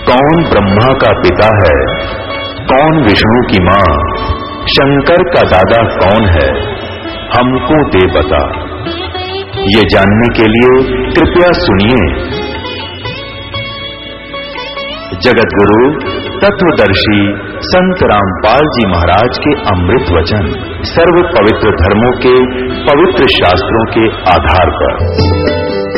कौन ब्रह्मा का पिता है, कौन विष्णु की मां, शंकर का दादा कौन है, हमको दे बता। ये जानने के लिए कृपया सुनिए जगत गुरु तत्वदर्शी संत रामपाल जी महाराज के अमृत वचन सर्व पवित्र धर्मों के पवित्र शास्त्रों के आधार पर।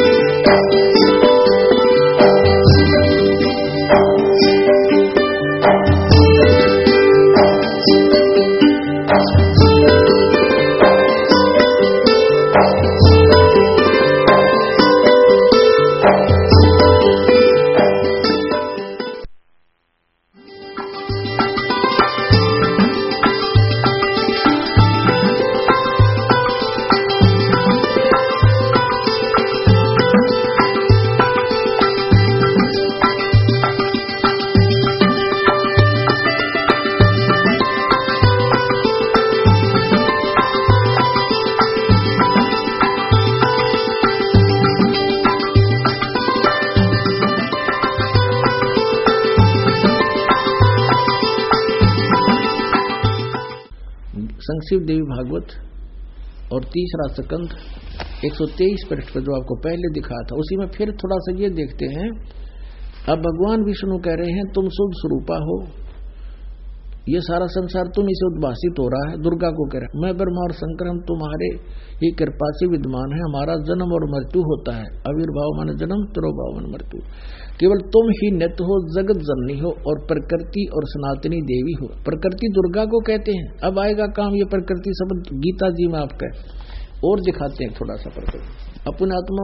संक्षिप्त देवी भागवत और तीसरा स्कंध 123 पृष्ठ पर जो आपको पहले दिखा था, उसी में फिर थोड़ा सा ये देखते हैं। अब भगवान विष्णु कह रहे हैं तुम शुद्ध स्वरूपा हो, ये सारा संसार तुम इसे उद्भासित हो रहा है। दुर्गा को कह रहे हैं मैं ब्रह्मा और शंकर हम तुम्हारे ही कृपा से विद्यमान है, हमारा जन्म और मृत्यु होता है। आविर्भाव माने जन्म, तिरोभाव माने मृत्यु। केवल तुम ही नित्य हो, जगत जननी हो और प्रकृति और सनातनी देवी हो। प्रकृति दुर्गा को कहते हैं। अब आएगा काम ये प्रकृति शब्द गीता जी में आपका और दिखाते हैं थोड़ा सा प्रकृति। अपने आत्मा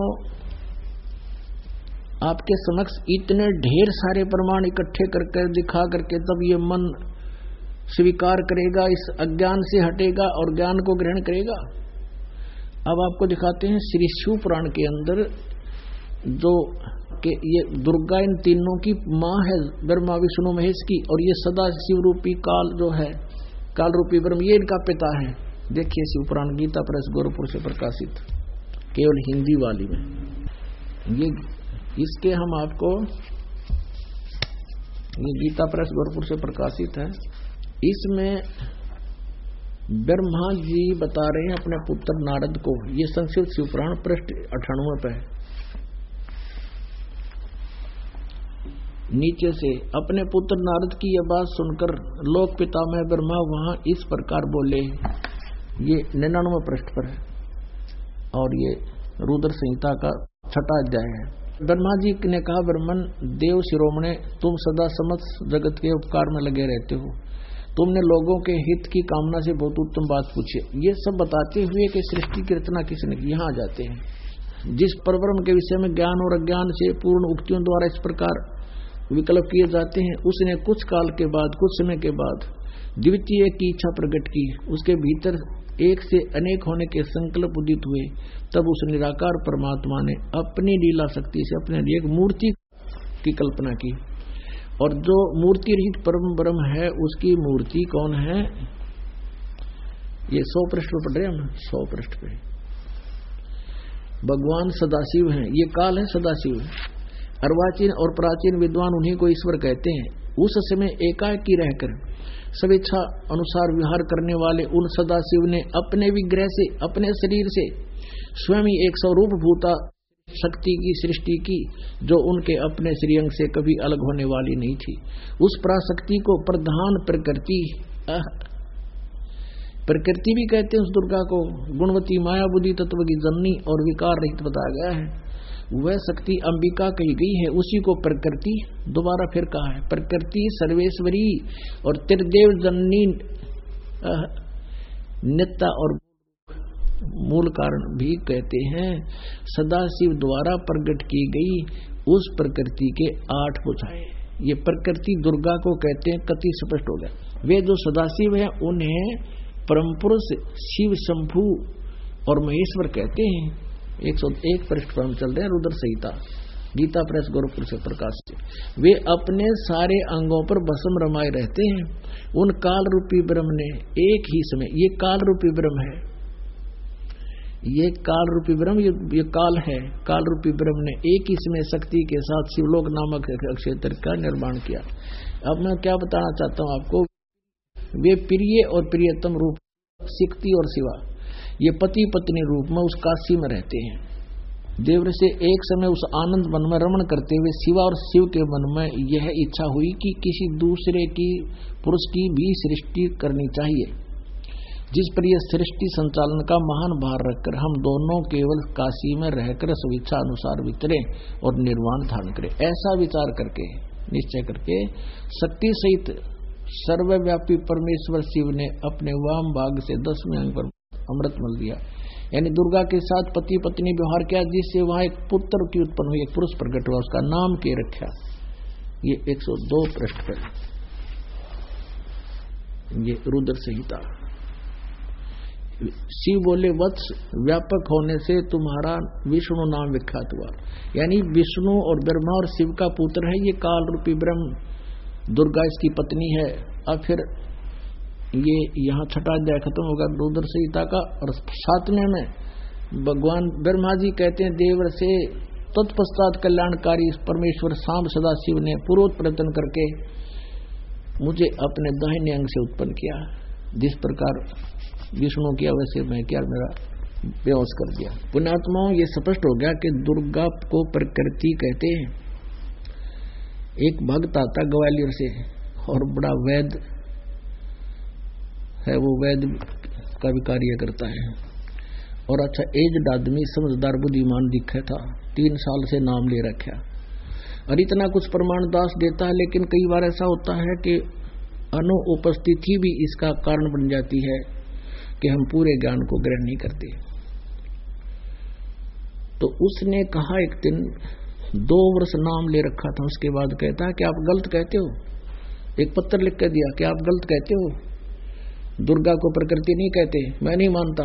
आपके समक्ष इतने ढेर सारे प्रमाण इकट्ठे करके दिखा करके तब ये मन स्वीकार करेगा, इस अज्ञान से हटेगा और ज्ञान को ग्रहण करेगा। अब आपको दिखाते हैं श्री शिव पुराण के अंदर जो कि ये दुर्गा इन तीनों की मां है, ब्रह्मा विष्णु महेश की, और ये सदा शिव रूपी काल जो है, काल रूपी ब्रह्म, ये इनका पिता है। देखिए शिव पुराण गीता प्रेस गोरखपुर से प्रकाशित, केवल हिंदी वाली में ये इसके हम आपको, ये गीता प्रेस गोरखपुर से प्रकाशित है। इसमें ब्रह्मा जी बता रहे हैं अपने पुत्र नारद को, ये संक्षिप्त शिव पुराण पृष्ठ 98 पे है। नीचे से अपने पुत्र नारद की यह बात सुनकर लोक पितामह ब्रह्मा वहां इस प्रकार बोले, ये 99 पृष्ठ पर है और ये रुद्र संहिता का 6वां अध्याय है। ब्रह्मा जी ने कहा ब्रह्मन देव शिरोमणे, तुम सदा समस्त जगत के उपकार में लगे रहते हो, तुमने लोगों के हित की कामना से बहुत उत्तम बात पूछी। ये सब बताते हुए कि सृष्टि की रचना किसने की, यहाँ आ जाते हैं। जिस परब्रह्म के विषय में ज्ञान और अज्ञान से पूर्ण उक्तियों द्वारा इस प्रकार विकल्प किए जाते हैं, उसने कुछ काल के बाद, कुछ समय के बाद द्वितीय की इच्छा प्रकट की, उसके भीतर एक से अनेक होने के संकल्प उदित हुए। तब उस निराकार परमात्मा ने अपनी लीला शक्ति से अपने लिए एक मूर्ति की कल्पना की, और जो मूर्ति रहित परम ब्रह्म है उसकी मूर्ति कौन है, ये 100 पृष्ठ पर पढ़ रहे हम, 100 पृष्ठ पे भगवान सदाशिव हैं। ये काल है सदाशिव। अर्वाचीन और प्राचीन विद्वान उन्हीं को ईश्वर कहते हैं। उस समय एकाकी रहकर स्वेच्छा अनुसार विहार करने वाले उन सदाशिव ने अपने विग्रह से, अपने शरीर से स्वयं ही एक स्वरूप भूता शक्ति की सृष्टि की, जो उनके अपने श्रीअंग से कभी अलग होने वाली नहीं थी। उस पराशक्ति को प्रधान प्रकृति, प्रकृति भी कहते हैं उस दुर्गा को। गुणवती माया बुद्धि तत्व की जननी और विकार रहित बताया गया है। वह शक्ति अंबिका कही गई है, उसी को प्रकृति दोबारा फिर कहा है। प्रकृति सर्वेश्वरी और त्रिदेव जननी नित्या और मूल कारण भी कहते हैं। सदाशिव द्वारा प्रकट की गई उस प्रकृति के 8 भुजाएं, ये प्रकृति दुर्गा को कहते हैं। कति स्पष्ट हो गया। वे जो सदाशिव हैं उन्हें परम पुरुष शिव, शंभु और महेश्वर कहते हैं। 101 पृष्ठ पर हम चल रहे हैं, रुद्र संहिता गीता प्रेस गोरखपुर से प्रकाशित। वे अपने सारे अंगों पर भस्म रमाए रहते हैं। उन काल रूपी ब्रह्म ने एक ही समय, ये काल रूपी ब्रह्म है, ये काल रूपी ब्रह्म, ये काल है, काल रूपी ब्रह्म ने एक ही समय शक्ति के साथ शिवलोक नामक क्षेत्र का निर्माण किया। अब मैं क्या बताना चाहता हूं आपको, वे प्रिय और प्रियतम रूप शक्ति और शिवा, ये पति पत्नी रूप में उस काशी में रहते हैं। देवर से एक समय उस आनंद वन में रमण करते हुए शिवा और शिव के मन में यह इच्छा हुई कि किसी दूसरे की पुरुष की भी सृष्टि करनी चाहिए, जिस पर यह सृष्टि संचालन का महान भार रखकर हम दोनों केवल काशी में रहकर स्वेच्छा अनुसार विचरे और निर्वाण धारण करें। ऐसा विचार करके, निश्चय करके शक्ति सहित सर्वव्यापी परमेश्वर शिव ने अपने वाम भाग से 10वें अंग पर अमृत मल दिया, यानी दुर्गा के साथ पति पत्नी व्यवहार किया, जिससे वहां एक पुत्र की उत्पन्न हुई, एक पुरुष प्रकट हुआ, उसका नाम के रखा। ये 102 पृष्ठ पर, ये रुद्र संहिता। शिव बोले, वत्स व्यापक होने से तुम्हारा विष्णु नाम विख्यात हुआ, यानी विष्णु और ब्रह्मा और शिव का पुत्र है ये काल रूपी ब्रह्म, दुर्गा इसकी पत्नी है। अब फिर ये यहाँ छठा अध्याय खत्म होगा रुद्र संहिता का, और 7वें में भगवान ब्रह्मा जी कहते हैं देवर से, तत्पश्चात कल्याणकारी परमेश्वर सांब सदा शिव ने पूर्वोत प्रयत्न करके मुझे अपने दाहिने अंग से उत्पन्न किया, जिस प्रकार विष्णु किया वैसे मैं क्या, मेरा बेहोश कर दिया। पुण्यात्माओं, ये स्पष्ट हो गया कि दुर्गा को प्रकृति कहते हैं। एक भक्त आता ग्वालियर से और बड़ा वैद्य है, वो वैद्य का भी कार्य करता है और अच्छा एज्ड आदमी, समझदार बुद्धिमान दिखा था, 3 साल से नाम ले रखा और इतना कुछ प्रमाण दास देता है, लेकिन कई बार ऐसा होता है कि अनुपस्थिति भी इसका कारण बन जाती है कि हम पूरे ज्ञान को ग्रहण नहीं करते। तो उसने कहा एक दिन 2 वर्ष नाम ले रखा था, उसके बाद कहता है कि आप गलत कहते हो। एक पत्र लिख कर दिया कि आप गलत कहते हो, दुर्गा को प्रकृति नहीं कहते, मैं नहीं मानता।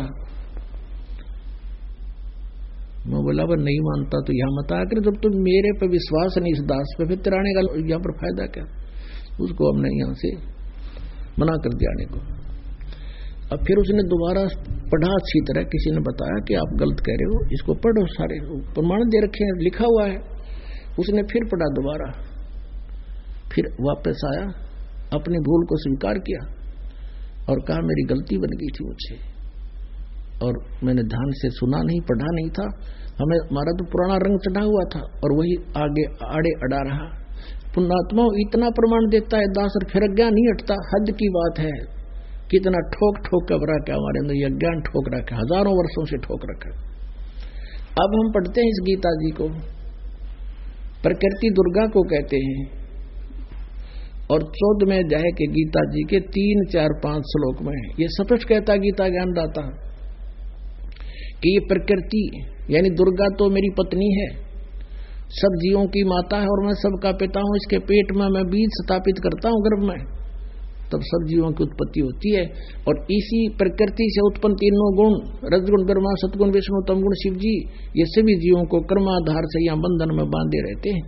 मैं बोला वो नहीं मानता तो यहां मत आकर, जब तुम मेरे पे विश्वास नहीं इस दास पे, फिर तिराने का यहाँ पर फायदा क्या। उसको हमने यहाँ से मना कर दिया आने को। अब फिर उसने दोबारा पढ़ा अच्छी तरह, किसी ने बताया कि आप गलत कह रहे हो, इसको पढ़ो, सारे प्रमाण दे रखे हैं, लिखा हुआ है। उसने फिर पढ़ा दोबारा, फिर वापस आया, अपनी भूल को स्वीकार किया और कहा मेरी गलती बन गई थी मुझसे, और मैंने ध्यान से सुना नहीं, पढ़ा नहीं था, हमारा तो पुराना रंग चढ़ा हुआ था और वही आगे आड़े अड़ा रहा। पुण्यात्मा इतना प्रमाण देता है दास और फिर अज्ञान नहीं हटता, हद की बात है। कितना ठोक ठोक कर भरा क्या हमारे अंदर, यह ज्ञान ठोक रखा, हजारों वर्षों से ठोक रखा। अब हम पढ़ते हैं इस गीता जी को, प्रकृति दुर्गा को कहते हैं, और 14वें अध्याय के गीता जी के 3, 4, 5 श्लोक में ये स्पष्ट कहता गीता ज्ञानदाता कि ये प्रकृति यानी दुर्गा तो मेरी पत्नी है, सब जीवों की माता है और मैं सबका पिता हूं। इसके पेट में मैं बीज स्थापित करता हूं गर्भ में, तब सब जीवों की उत्पत्ति होती है। और इसी प्रकृति से उत्पन्न तीनों गुण, रजगुण ब्रह्मा, सतगुण विष्णु, तमगुण शिव जी, ये सभी जीवों को कर्माधार से या बंधन में बांधे रहते हैं।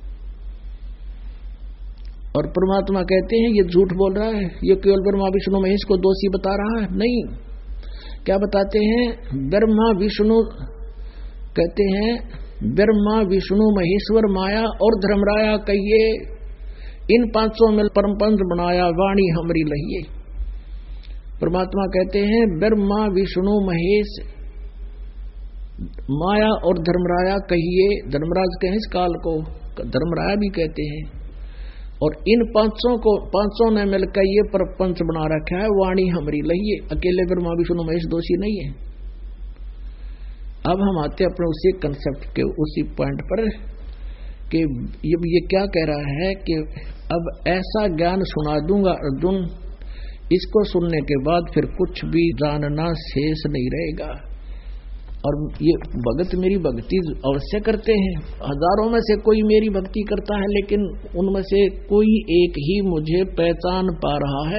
और परमात्मा कहते हैं ये झूठ बोल रहा है, ये केवल ब्रह्मा विष्णु महेश को दोषी बता रहा है। नहीं, क्या बताते हैं, ब्रह्मा विष्णु कहते हैं, ब्रह्मा विष्णु महेश्वर माया और धर्मराया कहिए, इन 500 में परम पंच बनाया, वाणी हमरी लहिए। परमात्मा कहते हैं ब्रह्मा विष्णु महेश माया और धर्मराया कहिए, धर्मराज कहें इस काल को, धर्मराया भी कहते हैं, और इन 500 ने मिलकर ये परपंच बना रखा है, वाणी हमरी लहिए। अकेले ब्रह्मा विष्णु महेश दोषी नहीं है। अब हम आते अपने उसी कंसेप्ट के उसी पॉइंट पर कि ये क्या कह रहा है कि अब ऐसा ज्ञान सुना दूंगा अर्जुन, इसको सुनने के बाद फिर कुछ भी जानना शेष नहीं रहेगा। और ये भगत मेरी भक्ति अवश्य करते हैं, हजारों में से कोई मेरी भक्ति करता है, लेकिन उनमें से कोई एक ही मुझे पहचान पा रहा है।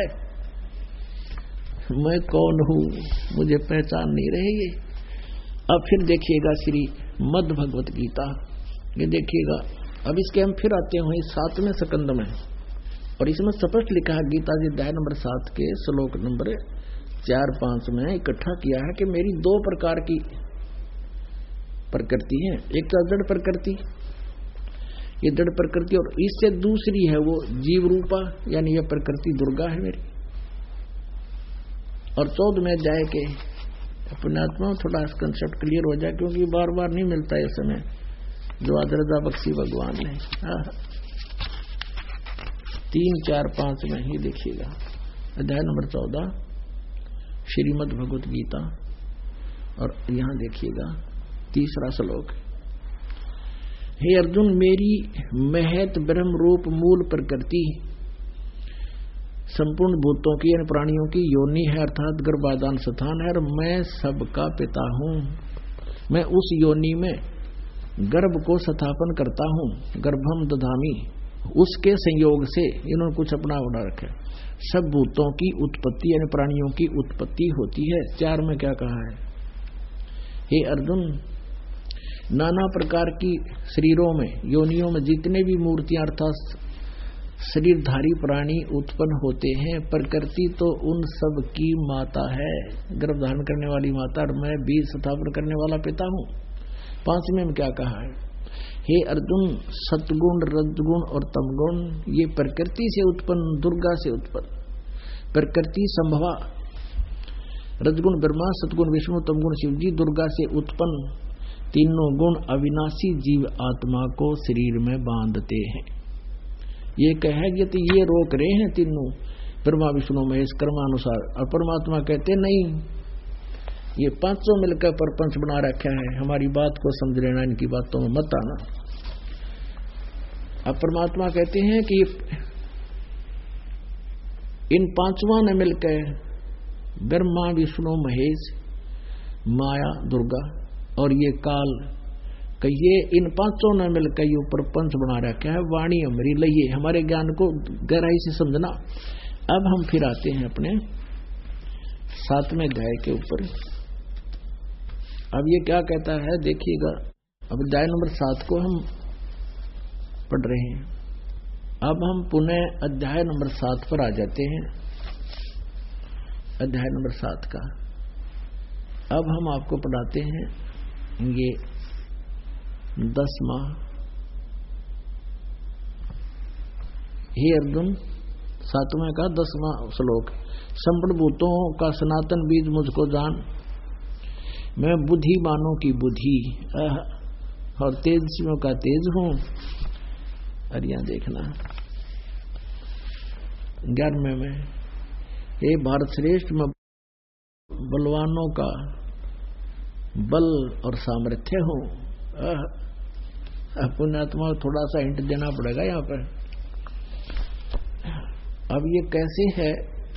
मैं कौन हूं मुझे पहचान नहीं रही। अब फिर देखिएगा श्री मद् भगवत गीता, ये देखिएगा। अब इसके हम फिर आते हैं 7वें स्कंद में, और इसमें स्पष्ट लिखा है गीता जी अध्याय नंबर 7 के श्लोक नंबर 4-5 में इकट्ठा किया है कि मेरी 2 प्रकार की प्रकृति है। एक तो जड़ प्रकृति, ये जड़ प्रकृति, और इससे दूसरी है वो जीव रूपा, यानी ये प्रकृति दुर्गा है मेरी। और 14 में अध्याय के अपने आत्मा थोड़ा कंसेप्ट क्लियर हो जाए, क्योंकि बार बार नहीं मिलता है समय जो आदरदा बख्शी भगवान ने। 3, 4, 5 में ही देखिएगा, अध्याय नंबर 14 श्रीमद् भगवत गीता, और यहां देखिएगा 3रा श्लोक। हे अर्जुन, मेरी महत ब्रह्म रूप मूल प्रकृति संपूर्ण भूतों की यानी प्राणियों की योनि है, अर्थात गर्भाधान स्थान है, और मैं सबका पिता हूं। मैं उस योनि में गर्भ को स्थापन करता हूं, गर्भम दधामी, उसके संयोग से इन्होंने कुछ अपना उड़ा रखा है। सब भूतों की उत्पत्ति यानी प्राणियों की उत्पत्ति होती है। 4 में क्या कहा है? हे अर्जुन, नाना प्रकार की शरीरों में योनियों में जितने भी मूर्तियां अर्थात शरीरधारी प्राणी उत्पन्न होते हैं, प्रकृति तो उन सब की माता है, गर्भ धारण करने वाली माता, और मैं बीज स्थापन करने वाला पिता हूं। 5वें में क्या कहा है? हे अर्जुन, सतगुण रजगुण और तमगुण ये प्रकृति से उत्पन्न, दुर्गा से उत्पन्न, प्रकृति संभवा, रजगुण ब्रह्मा, सतगुण विष्णु, तमगुण शिव जी, दुर्गा से उत्पन्न तीनों गुण अविनाशी जीव आत्मा को शरीर में बांधते हैं। ये कहेंगे तो ये रोक रहे हैं तीनों, ब्रह्मा विष्णु महेश कर्मानुसार, और परमात्मा कहते नहीं, ये 500 मिलकर परपंच बना रखा है, हमारी बात को समझ लेना, इनकी बातों में मत आना। अब परमात्मा कहते हैं कि इन 5वां ने मिलकर ब्रह्मा विष्णु महेश माया दुर्गा और ये काल कहिए, इन 500 ने मिलकर ये प्रपंच बना रखा है। वाणी हमारी लइए, हमारे ज्ञान को गहराई से समझना। अब हम फिर आते हैं अपने 7वें अध्याय के ऊपर। अब ये क्या कहता है देखिएगा, अब अध्याय नंबर 7 को हम पढ़ रहे हैं। अब हम पुनः अध्याय नंबर 7 पर आ जाते हैं, अध्याय नंबर 7 का। अब हम आपको पढ़ाते हैं ये 10वां। हे अर्जुन, 7वें का 10वां श्लोक। संपूर्ण भूतों का सनातन बीज मुझको जान, मैं बुद्धिमानों की बुद्धि और तेजस्वियों का तेज हूं। और यहां देखना 11वें में, हे भारत श्रेष्ठ, मैं बलवानों का बल और सामर्थ्य हूं। पुण्यात्मा थोड़ा सा हिंट देना पड़ेगा यहाँ पर। अब ये कैसे है?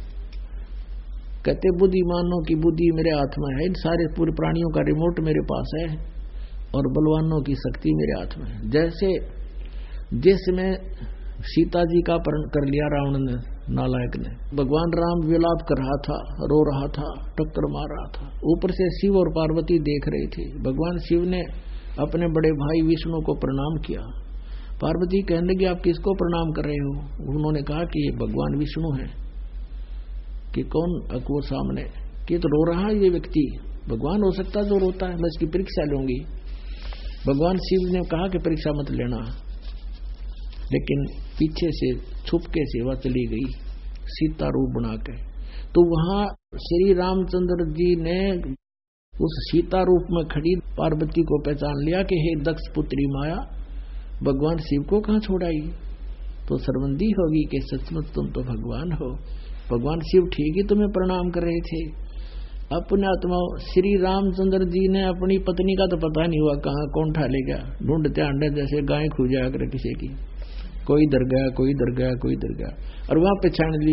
कहते बुद्धिमानों की बुद्धि मेरे हाथ में है, इन सारे पूरे प्राणियों का रिमोट मेरे पास है, और बलवानों की शक्ति मेरे हाथ में है। जैसे जिसमें सीता जी का अपहरण कर लिया रावण ने, नालायक ने, भगवान राम विलाप कर रहा था, रो रहा था, टक्कर मार रहा था, ऊपर से शिव और पार्वती देख रहे थे। भगवान शिव ने अपने बड़े भाई विष्णु को प्रणाम किया। पार्वती कहने लगी, आप किसको प्रणाम कर रहे हो? उन्होंने कहा कि ये भगवान विष्णु है। कि कौन? अको सामने कि तो रो रहा है ये व्यक्ति, भगवान हो सकता है जो रोता है, मैं इसकी परीक्षा लूंगी। भगवान शिव ने कहा कि परीक्षा मत लेना, लेकिन पीछे से छुपके से वह चली गई सीता रूप बना के। तो वहां श्री रामचंद्र जी ने उस सीता रूप में खड़ी पार्वती को पहचान लिया कि हे दक्ष पुत्री माया, भगवान शिव को कहां छोड़ाई? तो शर्मिंदी होगी कि सचमुच तुम तो भगवान हो। भगवान शिव ठीक ही तुम्हें प्रणाम कर रहे थे। अपने आत्मा श्री रामचंद्र जी ने अपनी पत्नी का तो पता नहीं हुआ कहाँ कौन ठा ले गया, ढूंढते अंडे जैसे गाय खो जाया करे किसी की, कोई डर गया, कोई डर गया, कोई डर गया, और वहां पहचान ली,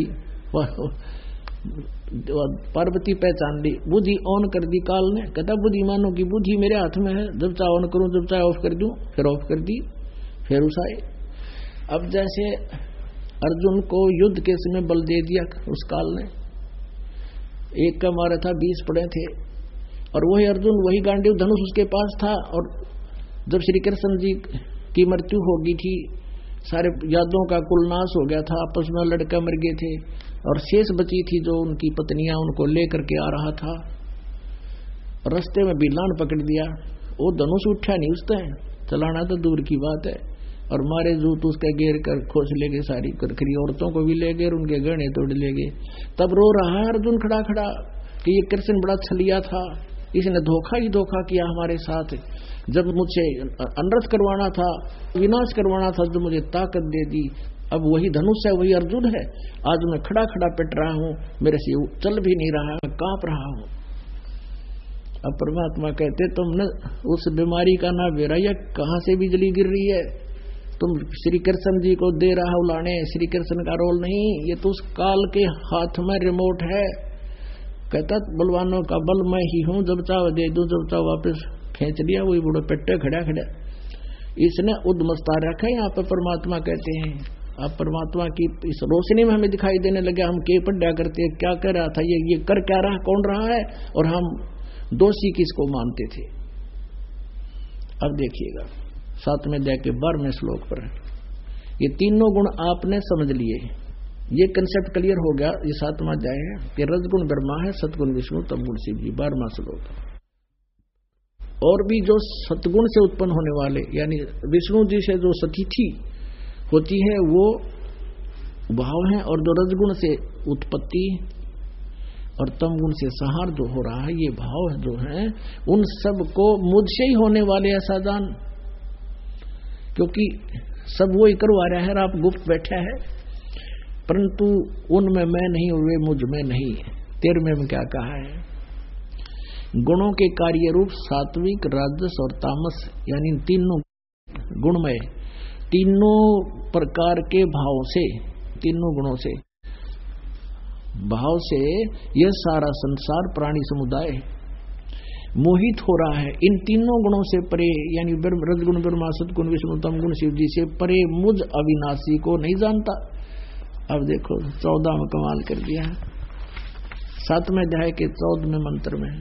पार्वती पहचान ली, बुद्धि ऑन कर दी काल ने। कहता बुद्धिमानों की बुद्धि मेरे हाथ में है, जब चाहे ऑन करूं, जब चाहे ऑफ कर दूं, फिर ऑफ कर दी, फिर उसाए। अब जैसे अर्जुन को युद्ध के समय बल दे दिया उस काल ने, एक का मारा था 20 पड़े थे, और वही अर्जुन, वही गांडीव धनुष उसके पास था। और जब श्री कृष्ण जी की मृत्यु होगी थी सारे यादों का कुलनाश हो गया था, आपस में लड़के मर गए थे और शेष बची थी जो उनकी पत्नियां, उनको लेकर के आ रहा था। रास्ते में बिलान पकड़ दिया, वो धनुष उठा नहीं उसने, चलाना तो दूर की बात है, और मारे जूत उसके घेर कर खोज ले गए, सारी करखरी औरतों को भी ले गए, उनके गहने तोड़ ले गए। तब रो रहा है अर्जुन खड़ा खड़ा कि ये कृष्ण बड़ा छलिया था, इसने धोखा ही धोखा किया हमारे साथ। जब मुझे अनर्थ करवाना था, विनाश करवाना था, जो मुझे ताकत दे दी, अब वही धनुष है, वही अर्जुन है। आज मैं खड़ा खड़ा पिट रहा हूं, मेरे से चल भी नहीं रहा, मैं कांप रहा हूं। अब परमात्मा कहते तुमने उस बीमारी का ना बेरा, या कहां से बिजली गिर रही है, तुम श्री कृष्ण जी को दे रहा उलाने, श्री कृष्ण का रोल नहीं, ये तो उस काल के हाथ में रिमोट है। कहता बलवानों का बल मैं ही हूं, जब चाहो दे दूं, जब चाहो वापस खींच लिया, वही बूढ़े पेट्टे खड़ा खड़ा। इसने उद्मस्ता रखा। यहाँ पर परमात्मा कहते हैं, अब परमात्मा की इस रोशनी में हमें दिखाई देने लगे, हम के पढ़ा करते हैं, क्या कर रहा था ये कर क्या रहा, कौन रहा है, और हम दोषी किसको मानते थे। अब देखिएगा 7वें अध्याय के 12वें श्लोक पर ये तीनों गुण आपने समझ लिए, ये कंसेप्ट क्लियर हो गया। ये 7वां अध्याय है कि रजगुण ब्रह्मा है, सतगुण विष्णु, तमगुण शिव जी। 12वां श्लोक। और भी जो सतगुण से उत्पन्न होने वाले, यानी विष्णु जी से जो सतिथि होती है वो भाव है, और जो रजगुण से उत्पत्ति और तमगुण से संहार जो हो रहा है, ये भाव जो है, उन सब को मुझसे ही होने वाले ऐसा जान, क्योंकि सब वो ही करवा रहा है, आप गुप्त बैठा है, परंतु उनमें मैं नहीं और वे मुझ में नहीं। 13वें में क्या कहा है, गुणों के कार्य रूप सात्विक, राजस और तामस, यानी तीनों गुणमय, तीनों प्रकार के भाव से, तीनों गुणों से, भाव से यह सारा संसार प्राणी समुदाय मोहित हो रहा है। इन तीनों गुणों से परे, यानी रजगुण ब्रह्मा, सतगुण विष्णु, तमगुण शिव जी से परे मुझ अविनाशी को नहीं जानता। अब देखो 14 में कमाल कर दिया है, 7वें अध्याय के 14वें मंत्र में,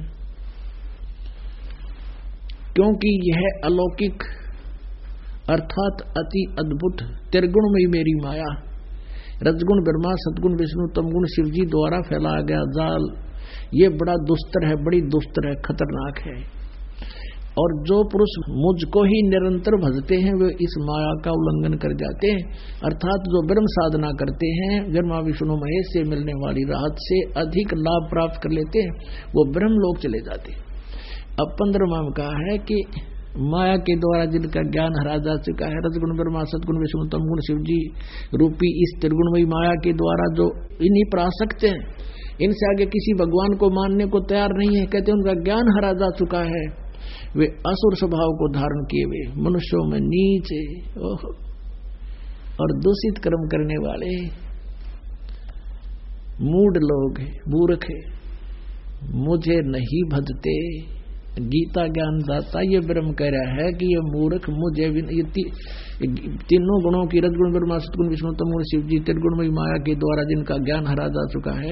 क्योंकि यह अलौकिक अर्थात अति अद्भुत त्रिगुण में मेरी माया, रजगुण ब्रह्मा, सतगुण विष्णु, तमगुण शिव जी द्वारा फैलाया गया जाल, ये बड़ा दुस्तर है, बड़ी दुस्तर है, खतरनाक है। और जो पुरुष मुझको ही निरंतर भजते हैं वे इस माया का उल्लंघन कर जाते हैं, अर्थात जो ब्रह्म साधना करते हैं, ब्रह्मा विष्णु महेश से मिलने वाली राहत से अधिक लाभ प्राप्त कर लेते हैं, वो ब्रह्म लोक चले जाते हैं। अब 15वां में कहा है कि माया के द्वारा जिनका ज्ञान हरा जा चुका है, रजगुण ब्रह्मा, सतगुण विष्णु, तमगुण शिव जी रूपी इस त्रिगुणमयी माया के द्वारा जो इन्हीं पर आसक्त हैं, इनसे आगे किसी भगवान को मानने को तैयार नहीं है, कहते उनका ज्ञान हरा जा चुका है, वे असुर स्वभाव को धारण किए हुए मनुष्यों में नीचे और दूषित कर्म करने वाले मूढ़ लोग हैं, मूर्ख है, मुझे नहीं भजते। गीता ज्ञान दाता ये ब्रह्म कह रहा है कि ये मूर्ख मुझे तीनों गुणों की, रजगुण ब्रह्मा, सतगुण विष्णु, तमगुण शिव जी, त्रिगुणमयी माया के द्वारा जिनका ज्ञान हरा जा चुका है,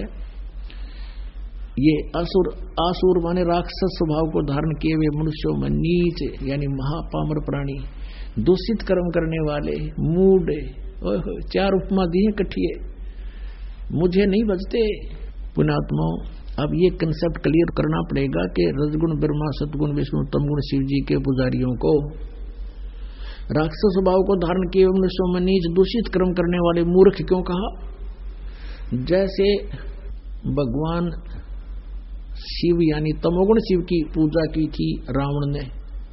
ये आसुर माने राक्षस स्वभाव को धारण किए हुए मनुष्यों में नीच, यानी महापामर प्राणी, दूषित कर्म करने वाले, मूढ़, 4 उपमा दी है कठिए, मुझे नहीं बचते। पुण्यात्माओं, अब ये कंसेप्ट क्लियर करना पड़ेगा कि रजगुण ब्रह्मा, सतगुण विष्णु, तमगुण शिव जी के पुजारियों को राक्षस स्वभाव को धारण किए मनुष्यों में नीच, दूषित कर्म करने वाले मूर्ख क्यों कहा? जैसे भगवान शिव यानी तमोगुण शिव की पूजा की थी रावण ने,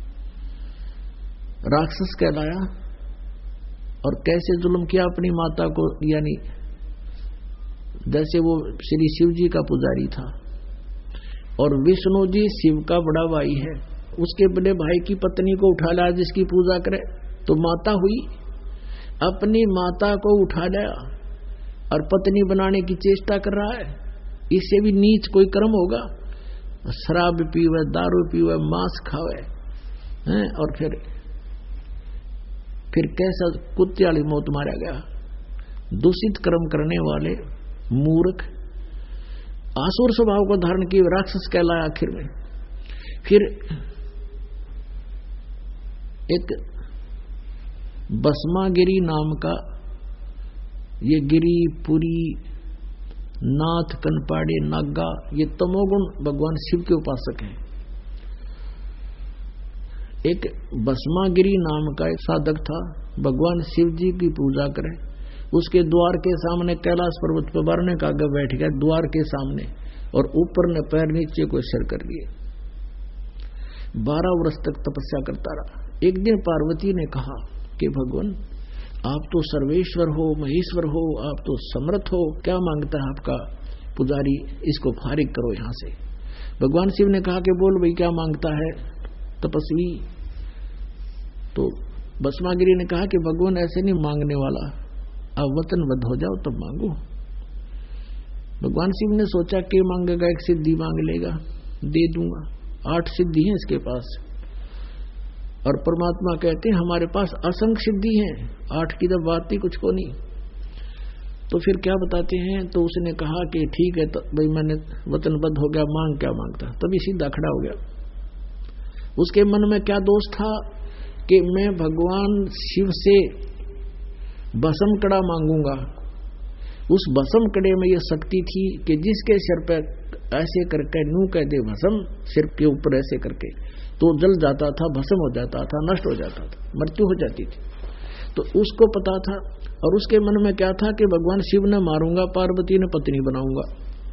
राक्षस कहलाया, और कैसे जुल्म किया अपनी माता को, यानी जैसे वो श्री शिव जी का पुजारी था, और विष्णु जी शिव का बड़ा भाई है, उसके बड़े भाई की पत्नी को उठा लाया जिसकी पूजा करे तो माता हुई, अपनी माता को उठा लाया और पत्नी बनाने की चेष्टा कर रहा है, इससे भी नीच कोई कर्म होगा? शराब पीवे, दारू पीवे, मांस खावे हैं, और फिर कैसा कुत्ते वाली मौत मारा गया। दूषित कर्म करने वाले मूर्ख, आसुर स्वभाव को धारण किए राक्षस कहलाया आखिर में। फिर एक भस्मागिरी नाम का ये गिरी, पुरी, नाथ, कनपाड़े, नागा, ये तमोगुण भगवान शिव के उपासक हैं। एक भस्मागिरी नाम का एक साधक था, भगवान शिव जी की पूजा करे, उसके द्वार के सामने कैलाश पर्वत पर बरने का आगे बैठ गया द्वार के सामने, और ऊपर ने पैर नीचे को सिर कर लिए। 12 वर्ष तक तपस्या करता रहा। एक दिन पार्वती ने कहा कि भगवान आप तो सर्वेश्वर हो, महेश्वर हो, आप तो समर्थ हो, क्या मांगता है आपका पुजारी, इसको फारिग करो यहां से। भगवान शिव ने कहा कि बोल भाई क्या मांगता है तपस्वी। तो भस्मागिरी ने कहा कि भगवान ऐसे नहीं मांगने वाला, अब वचनबद्ध हो जाओ तब मांगो। भगवान शिव ने सोचा कि मांगेगा, एक सिद्धि मांग लेगा, दे दूंगा। 8 सिद्धि हैं इसके पास, और परमात्मा कहते हैं हमारे पास असंख्य सिद्धि हैं, 8 की तो बात ही कुछ को नहीं। तो फिर क्या बताते हैं, तो उसने कहा कि ठीक है, तो भाई मैंने वचनबद्ध हो गया, मांग क्या मांगता। तभी सीधा खड़ा हो गया। उसके मन में क्या दोष था कि मैं भगवान शिव से भस्म कड़ा मांगूंगा। उस भस्म कड़े में यह शक्ति थी कि जिसके सिर पर ऐसे करके नू कह दे भस्म, सिर के ऊपर ऐसे करके, तो जल जाता था, भस्म हो जाता था, नष्ट हो जाता था, मृत्यु हो जाती थी। तो उसको पता था, और उसके मन में क्या था कि भगवान शिव ने मारूंगा, पार्वती ने पत्नी बनाऊंगा।